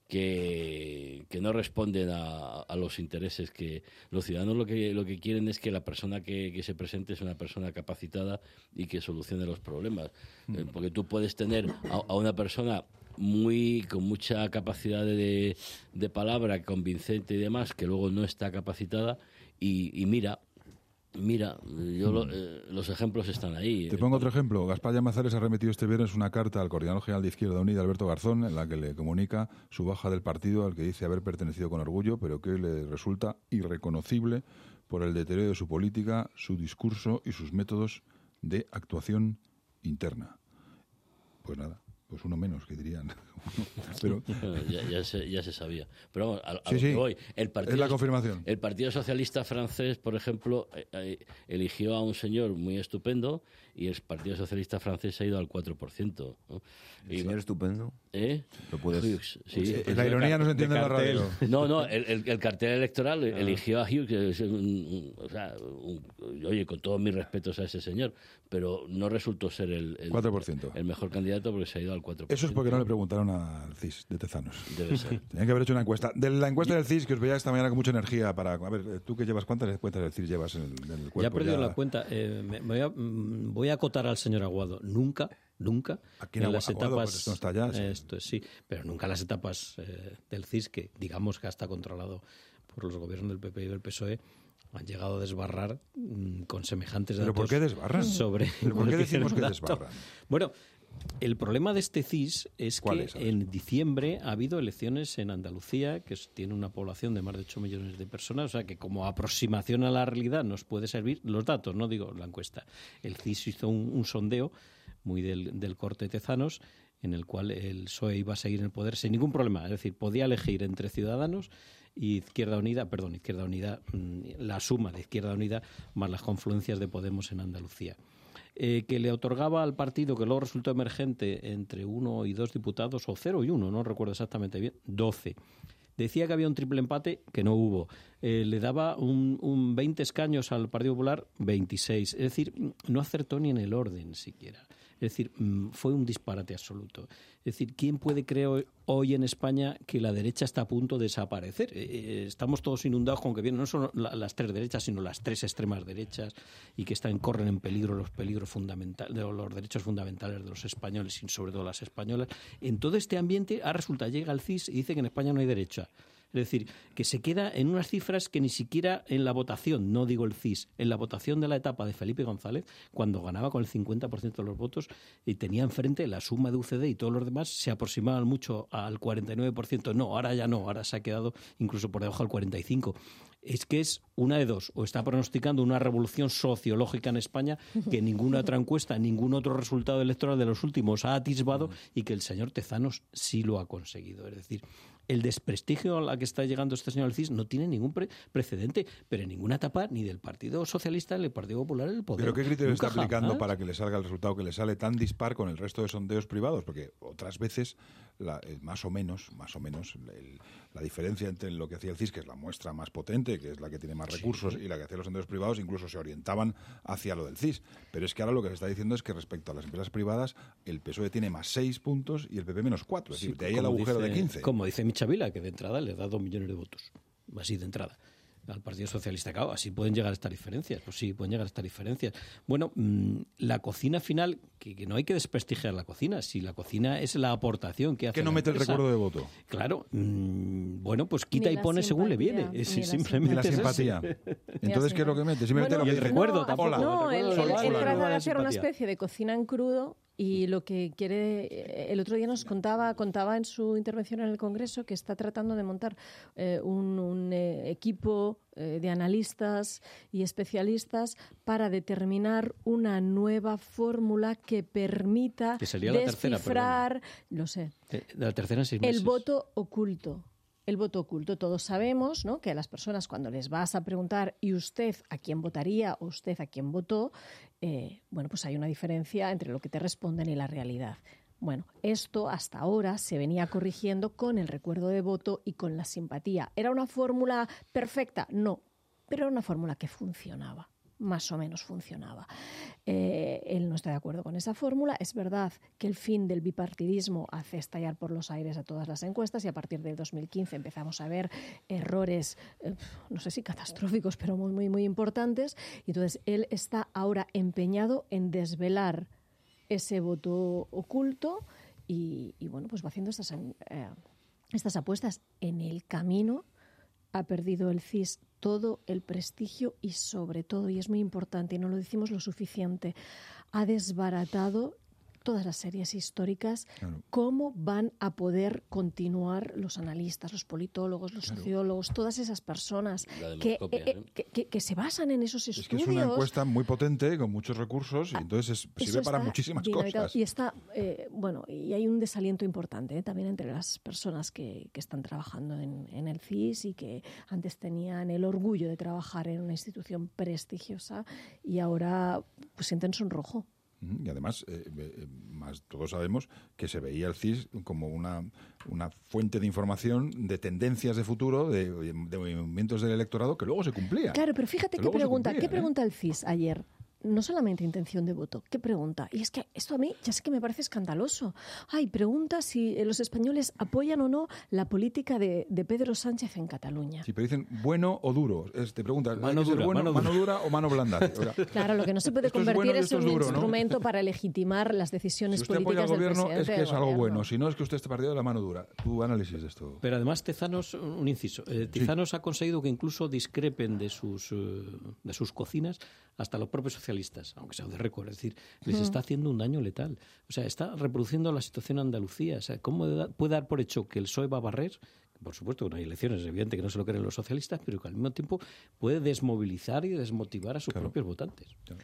que, que no responden a, a los intereses que los ciudadanos lo que lo que quieren es que la persona que, que se presente es una persona capacitada y que solucione los problemas. Eh, porque tú puedes tener a, a una persona muy con mucha capacidad de, de palabra, convincente y demás, que luego no está capacitada y, y mira, mira, yo lo- eh, los ejemplos están ahí. Te pongo otro ejemplo. Gaspar Llamazares ha remitido este viernes una carta al coordinador general de Izquierda Unida, Alberto Garzón, en la que le comunica su baja del partido, al que dice haber pertenecido con orgullo, pero que le resulta irreconocible por el deterioro de su política, su discurso y sus métodos de actuación interna. Pues nada, pues uno menos, que dirían. Pero, ya, ya se, ya se sabía. Pero vamos, a, a Sí, lo sí, que voy. El partido, es la confirmación. El Partido Socialista francés, por ejemplo, eh, eh, eligió a un señor muy estupendo y el Partido Socialista francés ha ido al cuatro por ciento. ¿no? ¿El Y- señor estupendo? ¿Eh? Lo puedes- Hughes, sí. Eh, la ironía no se entiende en la radio. No, no, el, el- el cartel electoral eligió a Hughes, que es un- un- o sea, un- oye, con todos mis respetos a ese señor, pero no resultó ser el, el, cuatro por ciento. el mejor candidato porque se ha ido al cuatro por ciento. Eso es porque no le preguntaron al C I S de Tezanos. Debe ser. Tenían que haber hecho una encuesta. De la encuesta del C I S, que os veía esta mañana con mucha energía para... A ver, tú que llevas, ¿cuántas encuestas del C I S llevas en el, en el cuerpo? Ya he perdido Ya- la cuenta. Eh, me- me voy, a, mm, voy a acotar al señor Aguado. Nunca, nunca Aquí en en Agua- las Aguado, etapas... pues esto no está ya, sí. Esto es, sí, pero nunca las etapas eh, del C I S, que digamos que está controlado por los gobiernos del P P y del P S O E, han llegado a desbarrar mm, con semejantes ¿Pero datos. por qué desbarran? Sobre ¿Pero por qué cualquier decimos que dato. desbarran? Bueno, el problema de este C I S es ¿Cuál que es? A ver. en diciembre ha habido elecciones en Andalucía, que es- tiene una población de más de ocho millones de personas, o sea que como aproximación a la realidad nos puede servir los datos, no digo la encuesta. El C I S hizo un, un sondeo muy del, del corte Tezanos, en el cual el P S O E iba a seguir en el poder sin ningún problema. Es decir, podía elegir entre Ciudadanos y Izquierda Unida, perdón, Izquierda Unida, la suma de Izquierda Unida más las confluencias de Podemos en Andalucía. Eh, que le otorgaba al partido, que luego resultó emergente, entre uno y dos diputados, o cero y uno, no recuerdo exactamente bien, doce. Decía que había un triple empate, que no hubo. Eh, le daba un, un veinte escaños al Partido Popular, veintiséis. Es decir, no acertó ni en el orden siquiera. Es decir, fue un disparate absoluto. Es decir, ¿quién puede creer hoy en España que la derecha está a punto de desaparecer? Eh, estamos todos inundados con que vienen no solo la, las tres derechas, sino las tres extremas derechas, y que están corren en peligro los peligros fundamentales, de los derechos fundamentales de los españoles y sobre todo las españolas. En todo este ambiente, a resulta llega el C I S y dice que en España no hay derecha. Es decir, que se queda en unas cifras que ni siquiera en la votación, no digo el C I S, en la votación de la etapa de Felipe González, cuando ganaba con el cincuenta por ciento de los votos y tenía enfrente la suma de U C D y todos los demás, se aproximaban mucho al cuarenta y nueve por ciento. No, ahora ya no, ahora se ha quedado incluso por debajo del cuarenta y cinco por ciento. Es que es una de dos, o está pronosticando una revolución sociológica en España que ninguna otra encuesta, ningún otro resultado electoral de los últimos ha atisbado, y que el señor Tezanos sí lo ha conseguido. Es decir, el desprestigio a la que está llegando este señor C I S no tiene ningún pre precedente, pero en ninguna etapa ni del Partido Socialista ni del Partido Popular en el poder. ¿Pero qué criterio Nunca está aplicando jamás. para que le salga el resultado que le sale tan dispar con el resto de sondeos privados? Porque otras veces, la, más o menos, más o menos, el, la diferencia entre lo que hacía el C I S, que es la muestra más potente, que es la que tiene más recursos, sí, y la que hacía los sondeos privados, incluso se orientaban hacia lo del C I S. Pero es que ahora lo que se está diciendo es que respecto a las empresas privadas, el P S O E tiene más seis puntos y el P P menos cuatro. Es decir, Sí, de ahí el agujero dice, de quince. Como dice Michavila, que de entrada le da dos millones de votos. Así de entrada. Al Partido Socialista, claro, así pueden llegar a estas diferencias. Pues sí, pueden llegar a estas diferencias. Bueno, mmm, la cocina final, que, que no hay que desprestigiar la cocina. Si la cocina es la aportación que hace. ¿Qué no la mete empresa, el recuerdo de voto? Claro, mmm, bueno, pues quita Ni y la pone según le viene. simpatía, Es, ni la simplemente simpatía. es Ni la simpatía. así. Entonces, ¿qué es lo que mete? Simplemente Bueno, lo que y el dice, recuerdo no, tampoco. hola. No, él, el él- recuerdo, él la trata de simpatía. hacer una especie de cocina en crudo, y lo que quiere, el otro día nos contaba, contaba en su intervención en el Congreso que está tratando de montar eh, un, un, eh, equipo eh, de analistas y especialistas para determinar una nueva fórmula que permita Que sería la tercera, descifrar, lo sé, Eh, La tercera en seis meses. el voto oculto. El voto oculto. Todos sabemos, ¿no?, que a las personas, cuando les vas a preguntar ¿y usted a quién votaría o usted a quién votó?, eh, bueno, pues hay una diferencia entre lo que te responden y la realidad. Bueno, esto hasta ahora se venía corrigiendo con el recuerdo de voto y con la simpatía. ¿Era una fórmula perfecta? No, pero era una fórmula que funcionaba. Más o menos funcionaba. Eh, él no está de acuerdo con esa fórmula. Es verdad que el fin del bipartidismo hace estallar por los aires a todas las encuestas, y a partir de dos mil quince empezamos a ver errores, eh, no sé si catastróficos, pero muy, muy, muy importantes. Y entonces él está ahora empeñado en desvelar ese voto oculto y, y bueno, pues va haciendo estas, eh, estas apuestas. En el camino ha perdido el C I S todo el prestigio y, sobre todo, y es muy importante y no lo decimos lo suficiente, ha desbaratado todas las series históricas. Claro. ¿Cómo van a poder continuar los analistas, los politólogos, los claro. sociólogos, todas esas personas que, eh, eh, que, que, que se basan en esos estudios? Es que es una encuesta muy potente, con muchos recursos, y entonces es, sirve para muchísimas cosas. Y está, eh, bueno, y hay un desaliento importante eh, también entre las personas que, que están trabajando en, en el C I S y que antes tenían el orgullo de trabajar en una institución prestigiosa y ahora pues sienten sonrojo. Y además, eh, eh, más todos sabemos que se veía el C I S como una, una fuente de información, de tendencias de futuro, de, de movimientos del electorado que luego se cumplían. Claro, pero fíjate que qué pregunta, cumplían, ¿qué pregunta ¿eh? el C I S ayer? No solamente intención de voto, ¿qué pregunta? Y es que esto a mí ya sé que me parece escandaloso. Ay, pregunta si los españoles apoyan o no la política de, de Pedro Sánchez en Cataluña. Sí, pero dicen bueno o duro. Es, te preguntan, mano dura, bueno, mano, mano dura o mano blanda. Claro, lo que no se puede convertir es, bueno es en un duro, instrumento ¿no? para legitimar las decisiones si usted políticas apoya al del gobierno, presidente es que es algo gobierno. bueno. Si no, es que usted está partido de la mano dura. Tu análisis de esto. Pero además Tezanos, un inciso, eh, Tezanos sí. ha conseguido que incluso discrepen de sus, uh, de sus cocinas hasta los propios socialistas, aunque sea de récord. Es decir, les está haciendo un daño letal. O sea, está reproduciendo la situación en Andalucía. O sea, ¿cómo puede dar por hecho que el P S O E va a barrer? Por supuesto, que no hay elecciones, es evidente que no se lo creen los socialistas, pero que al mismo tiempo puede desmovilizar y desmotivar a sus claro. propios votantes. Claro.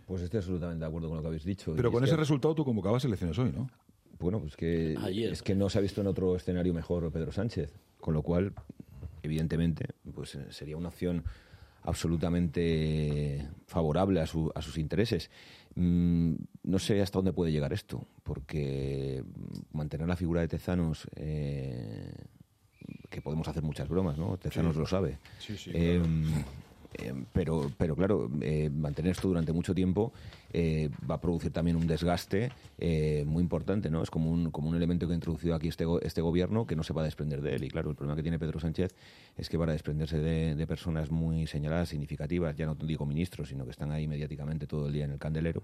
Pues estoy absolutamente de acuerdo con lo que habéis dicho. Pero y con es ese que... resultado tú convocabas elecciones hoy, ¿no? Bueno, pues que Ayer. es que no se ha visto en otro escenario mejor Pedro Sánchez, con lo cual, evidentemente, pues sería una opción absolutamente favorable a, su, a sus intereses. Mm, no sé hasta dónde puede llegar esto, porque mantener la figura de Tezanos, eh, que podemos hacer muchas bromas, ¿no? Tezanos Sí. lo sabe. Sí, sí, Eh, claro. Eh, pero, pero claro, eh, mantener esto durante mucho tiempo eh, va a producir también un desgaste eh, muy importante, ¿no? Es como un, como un elemento que ha introducido aquí este, go- este gobierno que no se va a desprender de él. Y claro, el problema que tiene Pedro Sánchez es que para desprenderse de, de personas muy señaladas, significativas, ya no digo ministros, sino que están ahí mediáticamente todo el día en el candelero,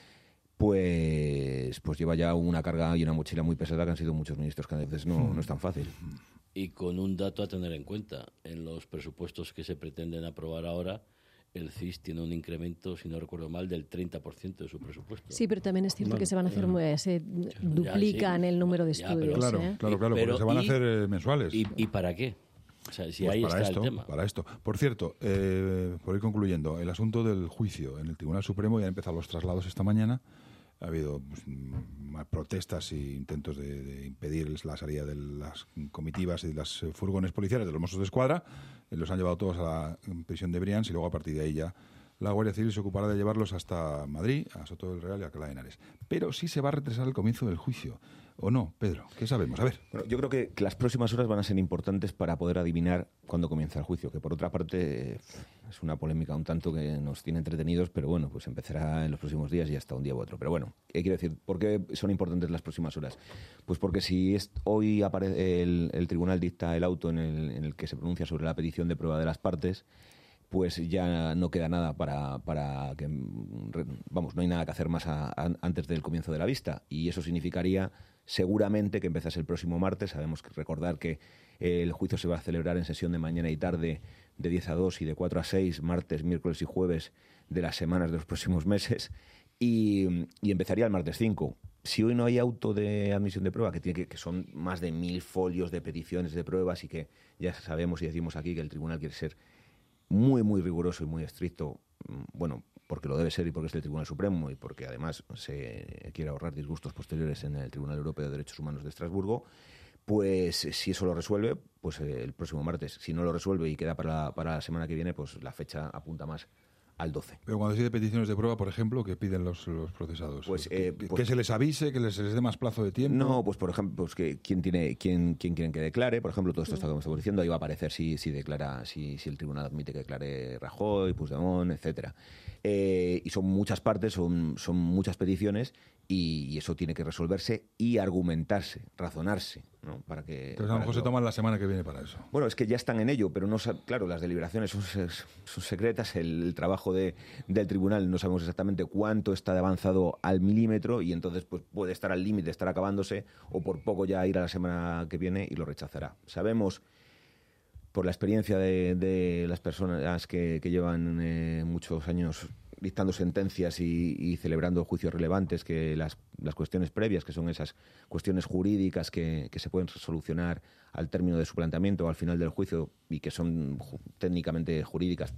pues, pues lleva ya una carga y una mochila muy pesada que han sido muchos ministros, que a veces no, no es tan fácil. Y con un dato a tener en cuenta, en los presupuestos que se pretenden aprobar ahora, el C I S tiene un incremento, si no recuerdo mal, del treinta por ciento de su presupuesto. Sí, pero también es cierto Bueno, que se van a hacer, eh, se duplican sí. el número de Ya, pero- estudios. Claro, ¿eh? claro, claro, Pero porque se van a y- hacer eh, mensuales. ¿Y, y para qué? O sea, si Pues ahí para está esto, el tema. para esto. Por cierto, eh, por ir concluyendo, el asunto del juicio en el Tribunal Supremo ya han empezado los traslados esta mañana. Ha habido pues, mm, protestas e intentos de, de impedir la salida de las comitivas y de los eh, furgones policiales de los Mossos de Escuadra. Eh, los han llevado todos a la prisión de Brians y luego a partir de ahí ya la Guardia Civil se ocupará de llevarlos hasta Madrid, a Soto del Real y a Alcalá de Henares. Pero sí se va a retrasar el comienzo del juicio. ¿O no, Pedro? ¿Qué sabemos? A ver. Bueno, yo creo que, que las próximas horas van a ser importantes para poder adivinar cuándo comienza el juicio, que por otra parte eh, es una polémica un tanto que nos tiene entretenidos, pero bueno, pues empezará en los próximos días y hasta un día u otro. Pero bueno, ¿qué quiero decir? ¿Por qué son importantes las próximas horas? Pues porque si es, hoy aparece el, el tribunal dicta el auto en el, en el que se pronuncia sobre la petición de prueba de las partes, pues ya no queda nada para, para que, vamos, no hay nada que hacer más a, a, antes del comienzo de la vista. Y eso significaría seguramente que empezase el próximo martes. Sabemos que recordar que el juicio se va a celebrar en sesión de mañana y tarde de diez a dos y de cuatro a seis, martes, miércoles y jueves de las semanas de los próximos meses. Y, y empezaría el martes cinco. Si hoy no hay auto de admisión de prueba, que, tiene que, que son más de mil folios de peticiones de pruebas y que ya sabemos y decimos aquí que el tribunal quiere ser muy, muy riguroso y muy estricto, bueno, porque lo debe ser y porque es el Tribunal Supremo y porque además se quiere ahorrar disgustos posteriores en el Tribunal Europeo de Derechos Humanos de Estrasburgo, pues si eso lo resuelve, pues el próximo martes. Si no lo resuelve y queda para la, para la semana que viene, pues la fecha apunta más al doce. Pero cuando se de peticiones de prueba, por ejemplo, ¿qué piden los, los procesados? Pues, ¿Que, eh, que pues, se les avise, que les, se les dé más plazo de tiempo? No, pues por ejemplo, pues que quién tiene, quién, quién quieren que declare, por ejemplo, todo esto está como estamos diciendo, ahí va a aparecer si, si declara, si, si el tribunal admite que declare Rajoy, Puigdemont, etcétera. Eh, y son muchas partes, son, son muchas peticiones y, y eso tiene que resolverse y argumentarse, razonarse, ¿no? Para que. Entonces a lo mejor se toman la semana que viene para eso. Bueno, es que ya están en ello, pero no, claro, las deliberaciones son, son secretas, el, el trabajo de, del tribunal no sabemos exactamente cuánto está de avanzado al milímetro y entonces pues puede estar al límite, estar acabándose o por poco ya ir a la semana que viene y lo rechazará. Sabemos por la experiencia de, de las personas que, que llevan eh, muchos años dictando sentencias y, y celebrando juicios relevantes, que las, las cuestiones previas, que son esas cuestiones jurídicas que, que se pueden solucionar al término de su planteamiento o al final del juicio y que son ju- técnicamente jurídicas,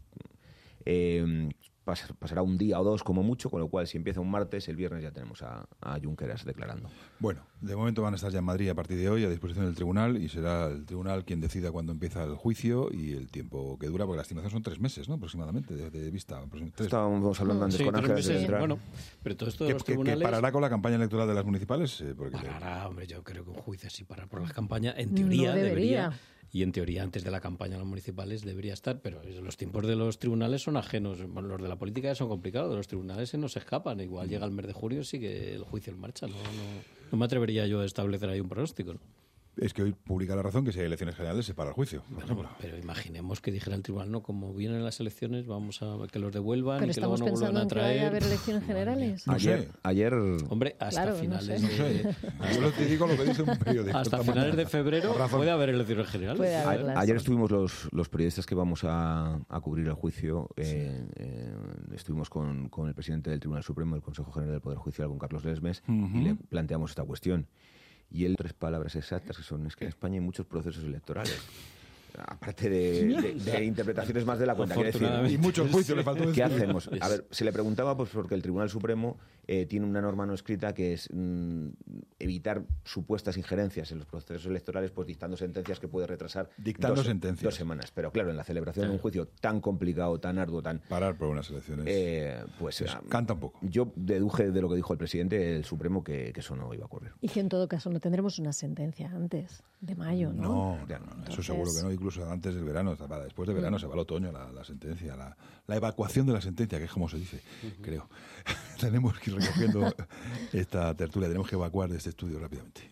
eh, pas, pasará un día o dos como mucho, con lo cual si empieza un martes, el viernes ya tenemos a, a Junqueras declarando. Bueno, de momento van a estar ya en Madrid a partir de hoy a disposición del tribunal y será el tribunal quien decida cuándo empieza el juicio y el tiempo que dura, porque la estimación son tres meses, ¿no? Aproximadamente, de, de vista. Tres. Estábamos hablando antes Sí, con tres Ángel meses, de entrar. bueno, pero todo esto de Que, los que- que tribunales... parará con la campaña electoral de las municipales. eh, porque Parará, hombre, yo creo que un juicio así parar por las campañas, en No teoría debería. debería. Y en teoría antes de la campaña a los municipales debería estar, pero los tiempos de los tribunales son ajenos. Bueno, los de la política ya son complicados, de los tribunales se nos escapan. Igual llega el mes de junio y sigue el juicio en marcha. No, no, no me atrevería yo a establecer ahí un pronóstico, ¿no? Es que hoy publica La Razón que si hay elecciones generales se para el juicio. Bueno, pero imaginemos que dijera el tribunal, no, como vienen las elecciones, vamos a que los devuelvan Pero y que luego estamos no vuelvan pensando a en que vaya a traer. haber elecciones generales. No Ayer, sé. ayer Hombre, hasta Claro, no finales sé. de, No sé. Yo te digo lo que dice un periódico. hasta esta finales de mañana. febrero Con razón. puede haber elecciones generales. Puede A- haberlas. Ayer estuvimos los, los periodistas que vamos a, a cubrir el juicio. eh, eh, estuvimos con, con el presidente del Tribunal Supremo del Consejo General del Poder Judicial, con Carlos Lesmes, Ujú. y le planteamos esta cuestión. Y él, tres palabras exactas que son, es que en España hay muchos procesos electorales. aparte de, de, de interpretaciones más de la cuenta. Decir, y muchos juicios le faltó decir. ¿Qué hacemos? A ver, se le preguntaba pues porque el Tribunal Supremo eh, tiene una norma no escrita que es mmm, evitar supuestas injerencias en los procesos electorales, pues dictando sentencias que puede retrasar dictando dos, sentencias. dos semanas. Pero claro, en la celebración de un juicio tan complicado, tan arduo, tan... Parar por unas elecciones. Eh, pues pues canta un poco. Yo deduje de lo que dijo el presidente del Supremo que, que eso no iba a ocurrir. Y que en todo caso no tendremos una sentencia antes de mayo, ¿no? No, no, no Entonces... eso seguro que no, incluso antes del verano, después de verano mm. se va al otoño la, la sentencia, la, la evacuación de la sentencia, que es como se dice, uh-huh. creo. Tenemos que ir recogiendo esta tertulia, tenemos que evacuar de este estudio rápidamente.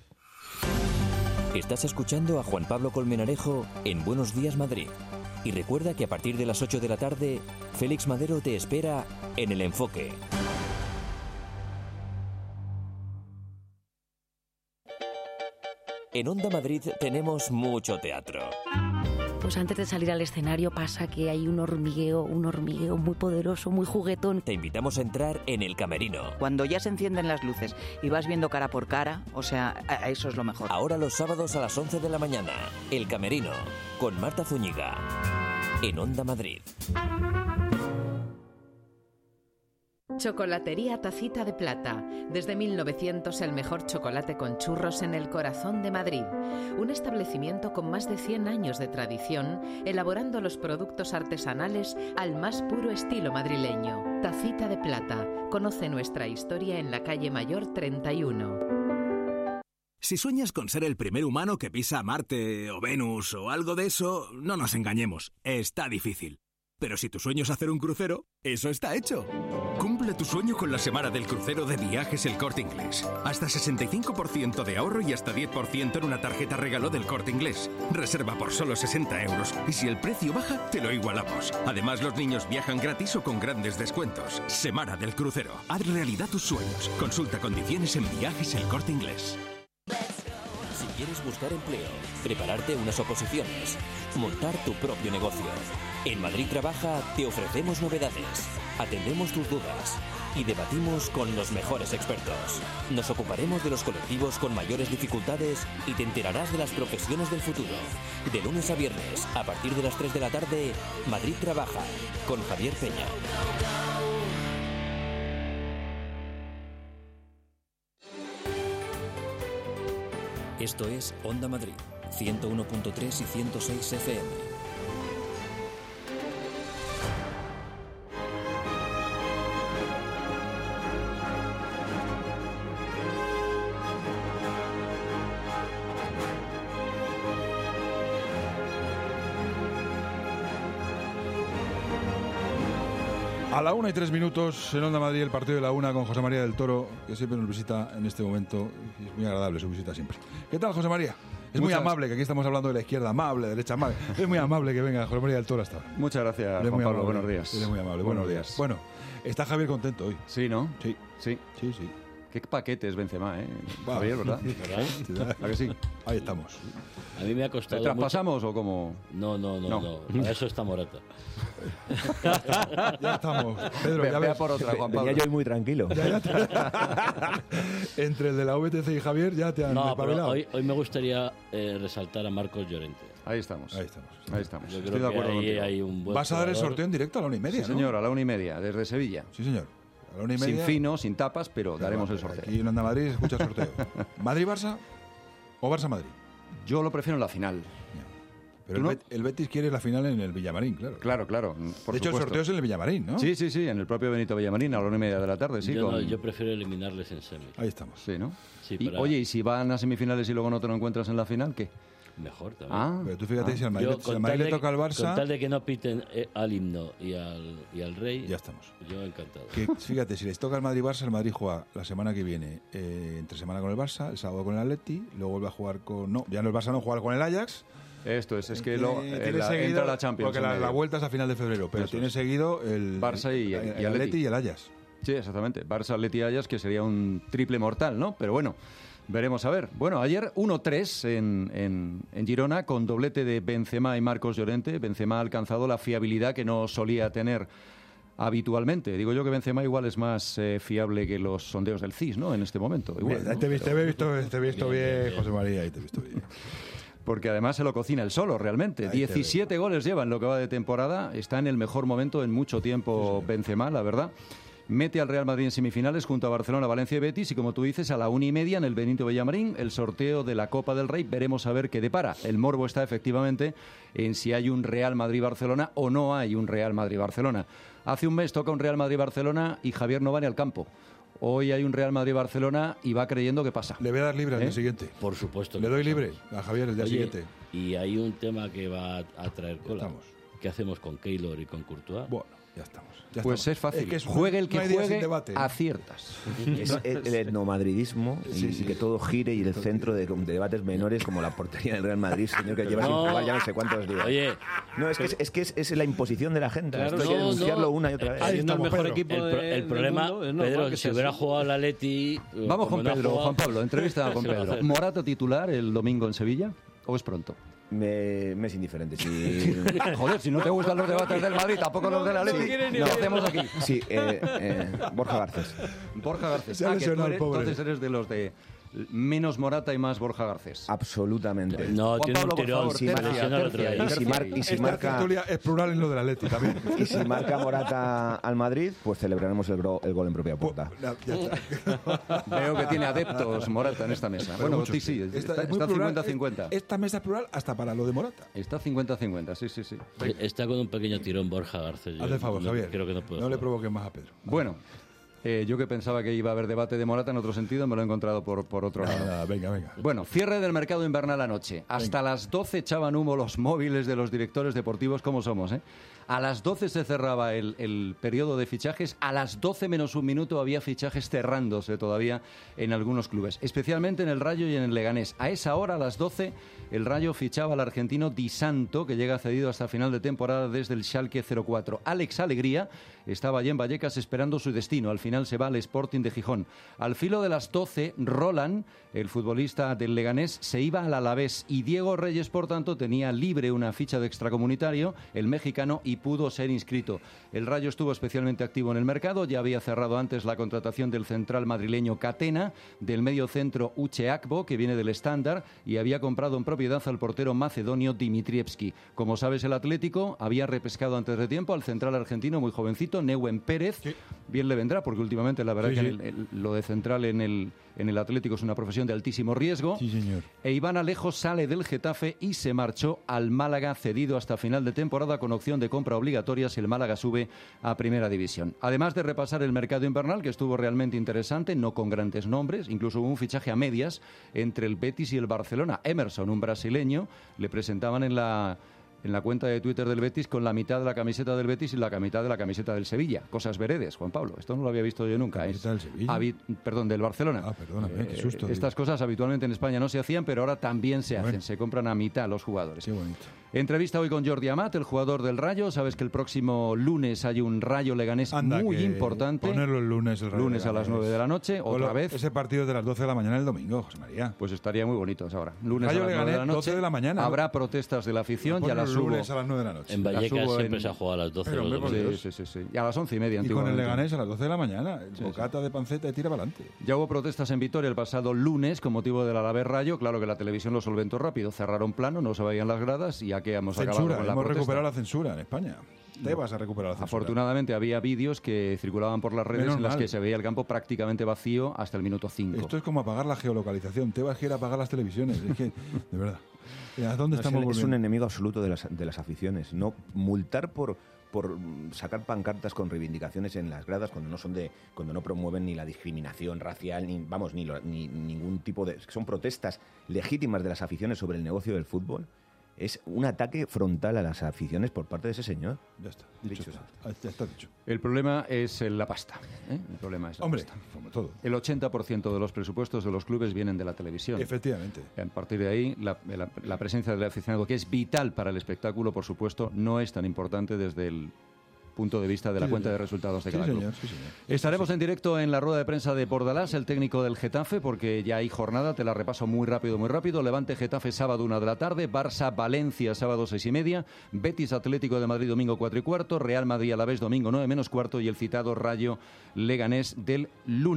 Estás escuchando a Juan Pablo Colmenarejo en Buenos Días Madrid. Y recuerda que a partir de las ocho de la tarde, Félix Madero te espera en El Enfoque. En Onda Madrid tenemos mucho teatro. Pues antes de salir al escenario pasa que hay un hormigueo, un hormigueo muy poderoso, muy juguetón. Te invitamos a entrar en El Camerino. Cuando ya se encienden las luces y vas viendo cara por cara, o sea, eso es lo mejor. Ahora los sábados a las once de la mañana, El Camerino, con Marta Zúñiga, en Onda Madrid. Chocolatería Tacita de Plata. Desde mil novecientos el mejor chocolate con churros en el corazón de Madrid. Un establecimiento con más de cien años de tradición, elaborando los productos artesanales al más puro estilo madrileño. Tacita de Plata. Conoce nuestra historia en la calle Mayor treinta y uno. Si sueñas con ser el primer humano que pisa Marte o Venus o algo de eso, no nos engañemos, está difícil. Pero si tu sueño es hacer un crucero, eso está hecho. Cumple tu sueño con la semana del crucero de Viajes El Corte Inglés. Hasta sesenta y cinco por ciento de ahorro y hasta diez por ciento en una tarjeta regalo del Corte Inglés. Reserva por solo sesenta euros y si el precio baja, te lo igualamos. Además, los niños viajan gratis o con grandes descuentos. Semana del crucero. Haz realidad tus sueños. Consulta condiciones en Viajes El Corte Inglés. Si quieres buscar empleo, prepararte unas oposiciones, montar tu propio negocio. En Madrid Trabaja te ofrecemos novedades, atendemos tus dudas y debatimos con los mejores expertos. Nos ocuparemos de los colectivos con mayores dificultades y te enterarás de las profesiones del futuro. De lunes a viernes, a partir de las tres de la tarde, Madrid Trabaja, con Javier Peña. Esto es Onda Madrid, ciento uno punto tres y ciento seis F M. A la una y tres minutos en Onda Madrid, el partido de la una con José María del Toro, que siempre nos visita en este momento. Y es muy agradable su visita siempre. ¿Qué tal, José María? Es muy Muchas... amable, que aquí estamos hablando de la izquierda amable, derecha amable. Es muy amable que venga José María del Toro hasta ahora. Muchas gracias, Juan Pablo. Amable. Buenos días. Es muy amable. Buenos, Buenos días. días. Bueno, está Javier contento hoy. Sí, ¿no? Sí. Sí. Sí, sí. Qué paquetes Benzema, ¿eh? Va. Javier, ¿verdad? ¿Verdad? ¿A que sí? Ahí estamos. A mí me ha costado. ¿Te traspasamos mucho... o cómo? No, no, no, no. no. Para eso está Morata. ya, está, ya estamos. Pedro, Vea, ya vea ves. por otra, Juan Pablo. Venía yo muy tranquilo. Ya, ya te... Entre el de la V T C y Javier ya te han No, despabilado. pero hoy, hoy me gustaría eh, resaltar a Marcos Llorente. Ahí estamos. Ahí estamos. Ahí estamos. Yo Estoy creo de acuerdo que ahí contigo. hay un buen Vas a dar el jugador. sorteo en directo a la una y media, Sí, ¿no? señor, a la una y media, desde Sevilla. Sí, señor. A la una y media. Sin fino, sin tapas, pero Claro, daremos el pero sorteo. Aquí en Onda Madrid se escucha el sorteo. ¿Madrid-Barça o Barça-Madrid? Yo lo prefiero en la final. Pero el, no? Bet- el Betis quiere la final en el Villamarín, claro. Claro, claro. Por de hecho, supuesto. el sorteo es en el Villamarín, ¿no? Sí, sí, sí, en el propio Benito Villamarín, a la una y media de la tarde, sí. yo, con... no, yo prefiero eliminarles en semi. Ahí estamos. Sí, ¿no? Sí, y, para- Oye, ¿y si van a semifinales y luego no te lo encuentras en la final, qué? Mejor también. Ah, Pero tú fíjate, ah. si al Madrid, Yo, si al con Madrid tal le de- toca al Barça, Con tal de que no piten eh, al himno y al, y al rey, ya estamos. yo encantado. Que, fíjate, si les toca al Madrid-Barça, el Madrid juega la semana que viene, eh, entre semana con el Barça, el sábado con el Atleti, luego vuelve a jugar con... No, ya no el Barça no juega con el Ajax. Esto es, es que Eh, lo, tiene eh, la- seguido- entra la Champions. Porque en la, medio. la vuelta es a final de febrero, pero Eso tiene es. seguido el Barça y- el, y el Atleti. Atleti y el Ajax. Sí, exactamente. Barça, Atleti y Ajax, que sería un triple mortal, ¿no? Pero bueno, veremos a ver. Bueno, ayer uno tres en, en, en Girona, con doblete de Benzema y Marcos Llorente. Benzema ha alcanzado la fiabilidad que no solía tener habitualmente. Digo yo que Benzema igual es más eh, fiable que los sondeos del C I S, ¿no? En este momento. Igual, Bien, ¿no? te, he visto- te he visto, te he visto bien, Bien, bien, bien. José María, ahí te he visto bien. porque además se lo cocina él solo, realmente. diecisiete goles lleva en lo que va de temporada, está en el mejor momento en mucho tiempo sí, sí. Benzema, la verdad. Mete al Real Madrid en semifinales junto a Barcelona, Valencia y Betis, y como tú dices, a la una y media en el Benito Villamarín, el sorteo de la Copa del Rey. Veremos a ver qué depara. El morbo está efectivamente en si hay un Real Madrid-Barcelona o no hay un Real Madrid-Barcelona. Hace un mes toca un Real Madrid-Barcelona y Javier no va ni al campo. Hoy hay un Real Madrid-Barcelona y va creyendo que pasa. Le voy a dar libre al ¿Eh? día siguiente. Por supuesto. Le doy libre a Javier el día Oye, siguiente. Y hay un tema que va a traer cola. Estamos. ¿Qué hacemos con Keylor y con Courtois? Bueno, ya estamos. Ya pues estamos. es fácil. Es que es juegue el que no juegue, aciertas. Es el, el etnomadridismo sí, y sí. que todo gire y el centro de, de debates menores como la portería del Real Madrid, señor, que lleva no. sin jugar ya no sé cuántos días. Oye, no, es que es, es, que es, es la imposición de la gente. Claro, Esto hay no, que denunciarlo no. una y otra vez. Ahí está el mejor Pedro. equipo el, pro, de, el problema, del mundo, es Pedro, normal que si sea hubiera así. jugado el Atleti... Vamos con no Pedro, jugado, Juan Pablo, entrevista con se va a Pedro. hacer. ¿Morata titular el domingo en Sevilla o es pronto? Me, me es indiferente. Si... Joder, si no te gustan los debates del Madrid, tampoco los del Atleti, Sí, ¿qué hacemos aquí? Sí, eh, eh, Borja Garcés. Borja Garcés. Se ha Ah, que tú lesionado el eres, pobre. entonces eres de los de menos Morata y más Borja Garcés. Absolutamente. No, Juan tiene Pablo, un por tirón. favor, Se tercia, lesiona el otro tercia, día. Y si, mar- y si Esta marca tertulia es plural en lo del Atleti también. y si marca Morata al Madrid, pues celebraremos el, gro- el gol en propia puerta. Ya, ya está. Veo que tiene adeptos Morata en esta mesa. Pero Bueno, muchos, sí, sí, Esta- está es muy está plural. cincuenta cincuenta. Esta mesa es plural hasta para lo de Morata. Está cincuenta cincuenta, sí, sí, sí. Está con un pequeño tirón Borja Garcés. Yo Hazle favor, no- Javier. Creo que no puede No le jugar. provoques más a Pedro. Bueno, eh, yo que pensaba que iba a haber debate de Morata en otro sentido, me lo he encontrado por, por otro lado. Nada, venga, venga. Bueno, cierre del mercado invernal anoche. Hasta Venga. las doce echaban humo los móviles de los directores deportivos, como somos, ¿eh? A las doce se cerraba el, el periodo de fichajes. A las doce menos un minuto había fichajes cerrándose todavía en algunos clubes, especialmente en el Rayo y en el Leganés. A esa hora, a las doce, el Rayo fichaba al argentino Di Santo, que llega cedido hasta final de temporada desde el Schalke cero cuatro. Alex Alegría estaba allí en Vallecas esperando su destino. Al final se va al Sporting de Gijón. Al filo de las doce, Roland, el futbolista del Leganés, se iba al Alavés y Diego Reyes, por tanto, tenía libre una ficha de extracomunitario, el mexicano, y pudo ser inscrito. El Rayo estuvo especialmente activo en el mercado, ya había cerrado antes la contratación del central madrileño Catena, del medio centro Uche Akbo, que viene del Standard, y había comprado en propiedad al portero macedonio Dimitrievski. Como sabes, el Atlético había repescado antes de tiempo al central argentino muy jovencito, Neuen Pérez. Sí. Bien le vendrá, porque últimamente la verdad sí, que sí. El, el, lo de central en el, en el Atlético es una profesión de altísimo riesgo. Sí, señor. E Iván Alejo sale del Getafe y se marchó al Málaga, cedido hasta final de temporada con opción de compra obligatoria si el Málaga sube a Primera División. Además de repasar el mercado invernal, que estuvo realmente interesante, no con grandes nombres, incluso hubo un fichaje a medias entre el Betis y el Barcelona. Emerson, un brasileño, le presentaban en la... en la cuenta de Twitter del Betis con la mitad de la camiseta del Betis y la mitad de la camiseta del Sevilla. Cosas veredes, Juan Pablo. Esto no lo había visto yo nunca. ¿La del Sevilla? Habi- perdón, del Barcelona. Ah, perdóname, Eh, qué susto. Estas digo. cosas habitualmente en España no se hacían, pero ahora también se Bueno. hacen. Se compran a mitad los jugadores. Qué bonito. Entrevista hoy con Jordi Amat, el jugador del Rayo. Sabes que el próximo lunes hay un Rayo Leganés Anda, muy que importante. Ponerlo el lunes. El Rayo Lunes a Leganés. las nueve de la noche, otra Bueno, vez. Ese partido de las doce de la mañana el domingo, José María. Pues estaría muy bonito ahora. Lunes Rayo a las nueve de la Leganés, noche. doce de la mañana. Habrá protestas de la afición. Ya Ponlo las el subo. lunes a las nueve de la noche. En La Vallecas subo siempre en- se ha jugado a las doce. Pero, los hombre, por domingos. Sí, sí, sí, sí. Y a las once y media, Y con el antiguamente. Leganés a las doce de la mañana. Sí, Bocata de panceta y tira para adelante. Ya hubo protestas en Vitoria el pasado lunes con motivo del Alavés Rayo. Claro que la televisión lo solventó rápido. Cerraron plano, no se veían las gradas y ya que hemos acabado Censura, con la hemos protesta. recuperado la censura en España. Te vas a recuperar la censura. Afortunadamente había vídeos que circulaban por las redes Menos en las mal. que se veía el campo prácticamente vacío hasta el minuto cinco. Esto es como apagar la geolocalización. Te vas a ir a apagar las televisiones. Es que, de verdad. ¿A dónde No, estamos es, el- es volviendo? un enemigo absoluto de las, de las aficiones. No multar por por sacar pancartas con reivindicaciones en las gradas cuando no son de cuando no promueven ni la discriminación racial ni vamos ni, lo- ni ningún tipo de son protestas legítimas de las aficiones sobre el negocio del fútbol. Es un ataque frontal a las aficiones por parte de ese señor. Ya está. Dicho Dicho está. está. Ya está dicho. El problema es eh, la pasta. ¿eh? El problema es la Hombre, pasta. como todo. El ochenta por ciento de los presupuestos de los clubes vienen de la televisión. Efectivamente. A partir de ahí, la, la- la presencia del aficionado, que es vital para el espectáculo, por supuesto, no es tan importante desde el punto de vista de la Sí, cuenta señor. de resultados de Sí, cada señor, club. sí, señor. Estaremos en directo en la rueda de prensa de Bordalás, el técnico del Getafe, porque ya hay jornada, te la repaso muy rápido, muy rápido. Levante Getafe sábado una de la tarde, Barça Valencia sábado seis y media, Betis Atlético de Madrid domingo cuatro y cuarto, Real Madrid Alavés domingo nueve menos cuarto y el citado Rayo Leganés del lunes.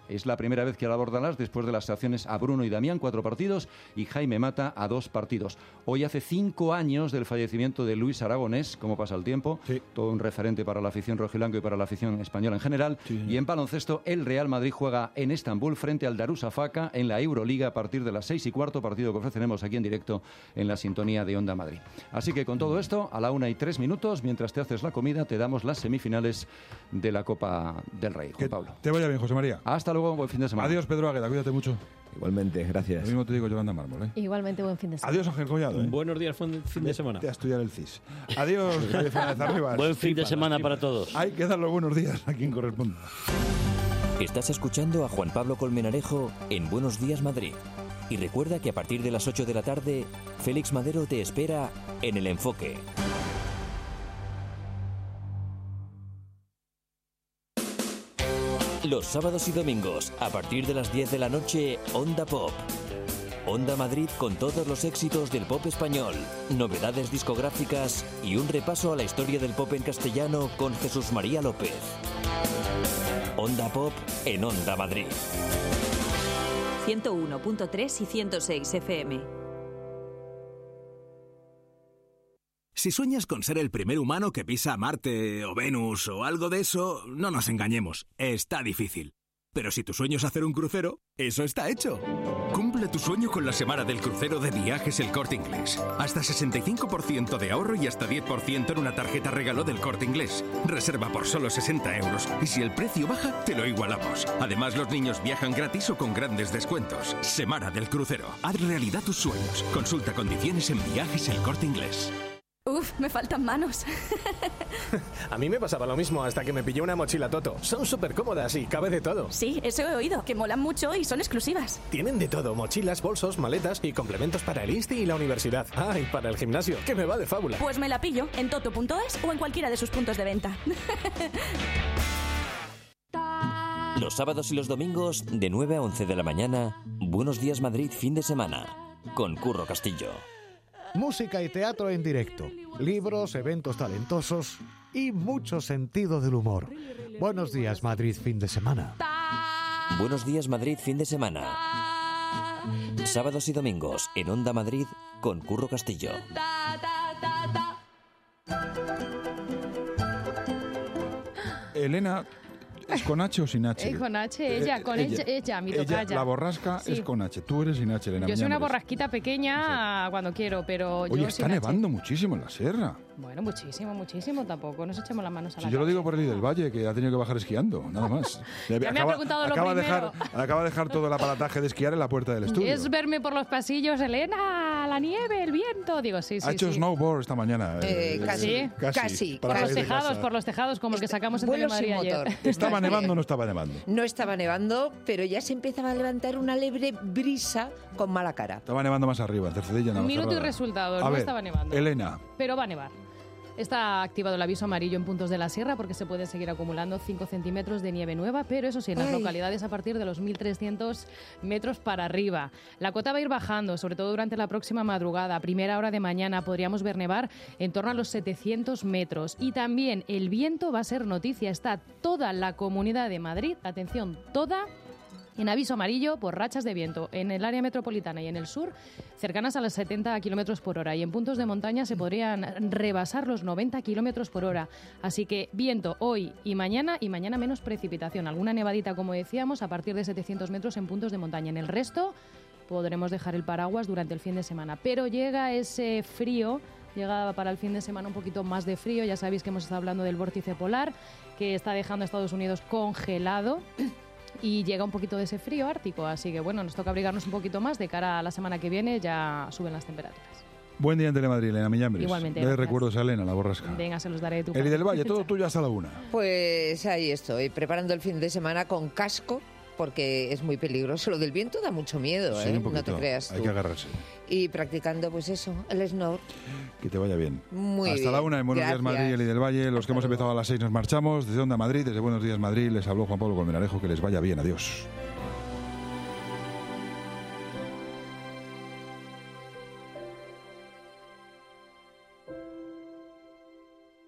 Es la primera vez que la Bordalás, después de las sanciones a Bruno y Damián, cuatro partidos, y Jaime Mata a dos partidos. Hoy hace cinco años del fallecimiento de Luis Aragonés, cómo pasa el tiempo, sí. Todo un referente para la afición rojiblanco y para la afición española en general. Sí. Y en baloncesto, el Real Madrid juega en Estambul frente al Darussafaka en la Euroliga a partir de las seis y cuarto, partido que ofreceremos aquí en directo en la sintonía de Onda Madrid. Así que con todo esto, a la una y tres minutos, mientras te haces la comida, te damos las semifinales de la Copa del Rey. Juan Pablo. Te vaya bien, José María. Hasta luego, buen fin de semana. Adiós, Pedro Águeda, cuídate mucho. Igualmente, gracias. Lo mismo te digo, Yolanda Mármol. ¿eh? Igualmente, buen fin de semana. Adiós, Ángel Collado. ¿eh? Buenos días, fin de semana. Te a estudiar el C I S. Adiós, Javier Fernández Arribas. Buen fin de semana para todos. Hay que dar los buenos días a quien corresponda. Estás escuchando a Juan Pablo Colmenarejo en Buenos Días Madrid. Y recuerda que a partir de las ocho de la tarde, Félix Madero te espera en El Enfoque. Los sábados y domingos, a partir de las diez de la noche, Onda Pop. Onda Madrid con todos los éxitos del pop español, novedades discográficas y un repaso a la historia del pop en castellano con Jesús María López. Onda Pop en Onda Madrid. ciento uno punto tres y ciento seis F M. Si sueñas con ser el primer humano que pisa Marte o Venus o algo de eso, no nos engañemos, está difícil. Pero si tu sueño es hacer un crucero, eso está hecho. Cumple tu sueño con la semana del crucero de Viajes El Corte Inglés. Hasta sesenta y cinco por ciento de ahorro y hasta diez por ciento en una tarjeta regalo del Corte Inglés. Reserva por solo sesenta euros y si el precio baja, te lo igualamos. Además, los niños viajan gratis o con grandes descuentos. Semana del crucero. Haz realidad tus sueños. Consulta condiciones en Viajes El Corte Inglés. Uf, me faltan manos. A mí me pasaba lo mismo hasta que me pillé una mochila Toto. Son súper cómodas y cabe de todo. Sí, eso he oído, que molan mucho y son exclusivas. Tienen de todo, mochilas, bolsos, maletas y complementos para el Insti y la universidad. Ah, y para el gimnasio, que me va de fábula. Pues me la pillo en toto punto es o en cualquiera de sus puntos de venta. Los sábados y los domingos, de nueve a once de la mañana, Buenos Días Madrid fin de semana, con Curro Castillo. Música y teatro en directo, libros, eventos talentosos y mucho sentido del humor. Buenos días, Madrid, fin de semana. Buenos días, Madrid, fin de semana. Sábados y domingos en Onda Madrid con Curro Castillo. Elena... ¿Es con H o sin H? Es con H, ella, con ella, ella, ella mi tocaya. Ella, la borrasca sí. Es con H, tú eres sin H, Elena. Yo soy una borrasquita pequeña sí. Cuando quiero, pero Oye, yo está nevando H. muchísimo en la sierra. Bueno, muchísimo, muchísimo, tampoco nos echemos las manos a la Si yo lo digo por el del Valle, que ha tenido que bajar esquiando, nada más. ya acaba, me ha preguntado lo acaba primero. De dejar, acaba de dejar todo el aparataje de esquiar en la puerta del estudio. Es verme por los pasillos, Elena, la nieve, el viento, digo, sí, sí, Ha hecho sí. snowboard esta mañana. Eh, casi, ¿Sí? casi. casi por los tejados, por los tejados, como el que sacamos en Telemadrid ayer. ¿Estaba nevando o no estaba nevando? No estaba nevando, pero ya se empezaba a levantar una leve brisa con mala cara. Estaba nevando más arriba, en Cercedilla, en Minuto y resultados, a no ver, estaba nevando. Elena. Pero va a nevar. Está activado el aviso amarillo en puntos de la sierra porque se pueden seguir acumulando cinco centímetros de nieve nueva, pero eso sí, en las Ay. localidades a partir de los mil trescientos metros para arriba. La cota va a ir bajando, sobre todo durante la próxima madrugada. A primera hora de mañana podríamos ver nevar en torno a los setecientos metros. Y también el viento va a ser noticia. Está toda la Comunidad de Madrid, atención, toda... en aviso amarillo por rachas de viento en el área metropolitana y en el sur, cercanas a los setenta kilómetros por hora. Y en puntos de montaña se podrían rebasar los noventa kilómetros por hora. Así que viento hoy y mañana, y mañana menos precipitación. Alguna nevadita, como decíamos, a partir de setecientos metros en puntos de montaña. En el resto podremos dejar el paraguas durante el fin de semana. Pero llega ese frío... Llega para el fin de semana un poquito más de frío. Ya sabéis que hemos estado hablando del vórtice polar, que está dejando a Estados Unidos congelado. Y llega un poquito de ese frío ártico, así que bueno, nos toca abrigarnos un poquito más. De cara a la semana que viene ya suben las temperaturas. Buen día en Telemadrid, Elena Miñambres. Igualmente. Le recuerdos a Elena, la borrasca. Venga, se los daré de tu parte. Eli del Valle, todo tuyo hasta la una. Pues ahí estoy, preparando el fin de semana con casco, porque es muy peligroso. Lo del viento da mucho miedo, sí, ¿eh? Un poquito. No te creas tú. Hay que agarrarse. Y practicando, pues eso, el snow. Que te vaya bien. Muy Hasta bien. la una en Buenos Gracias. Días Madrid, Eli del Valle. Los que hemos empezado a las seis nos marchamos. Desde Onda Madrid, desde Buenos Días Madrid, les habló Juan Pablo Colmenarejo. Que les vaya bien. Adiós.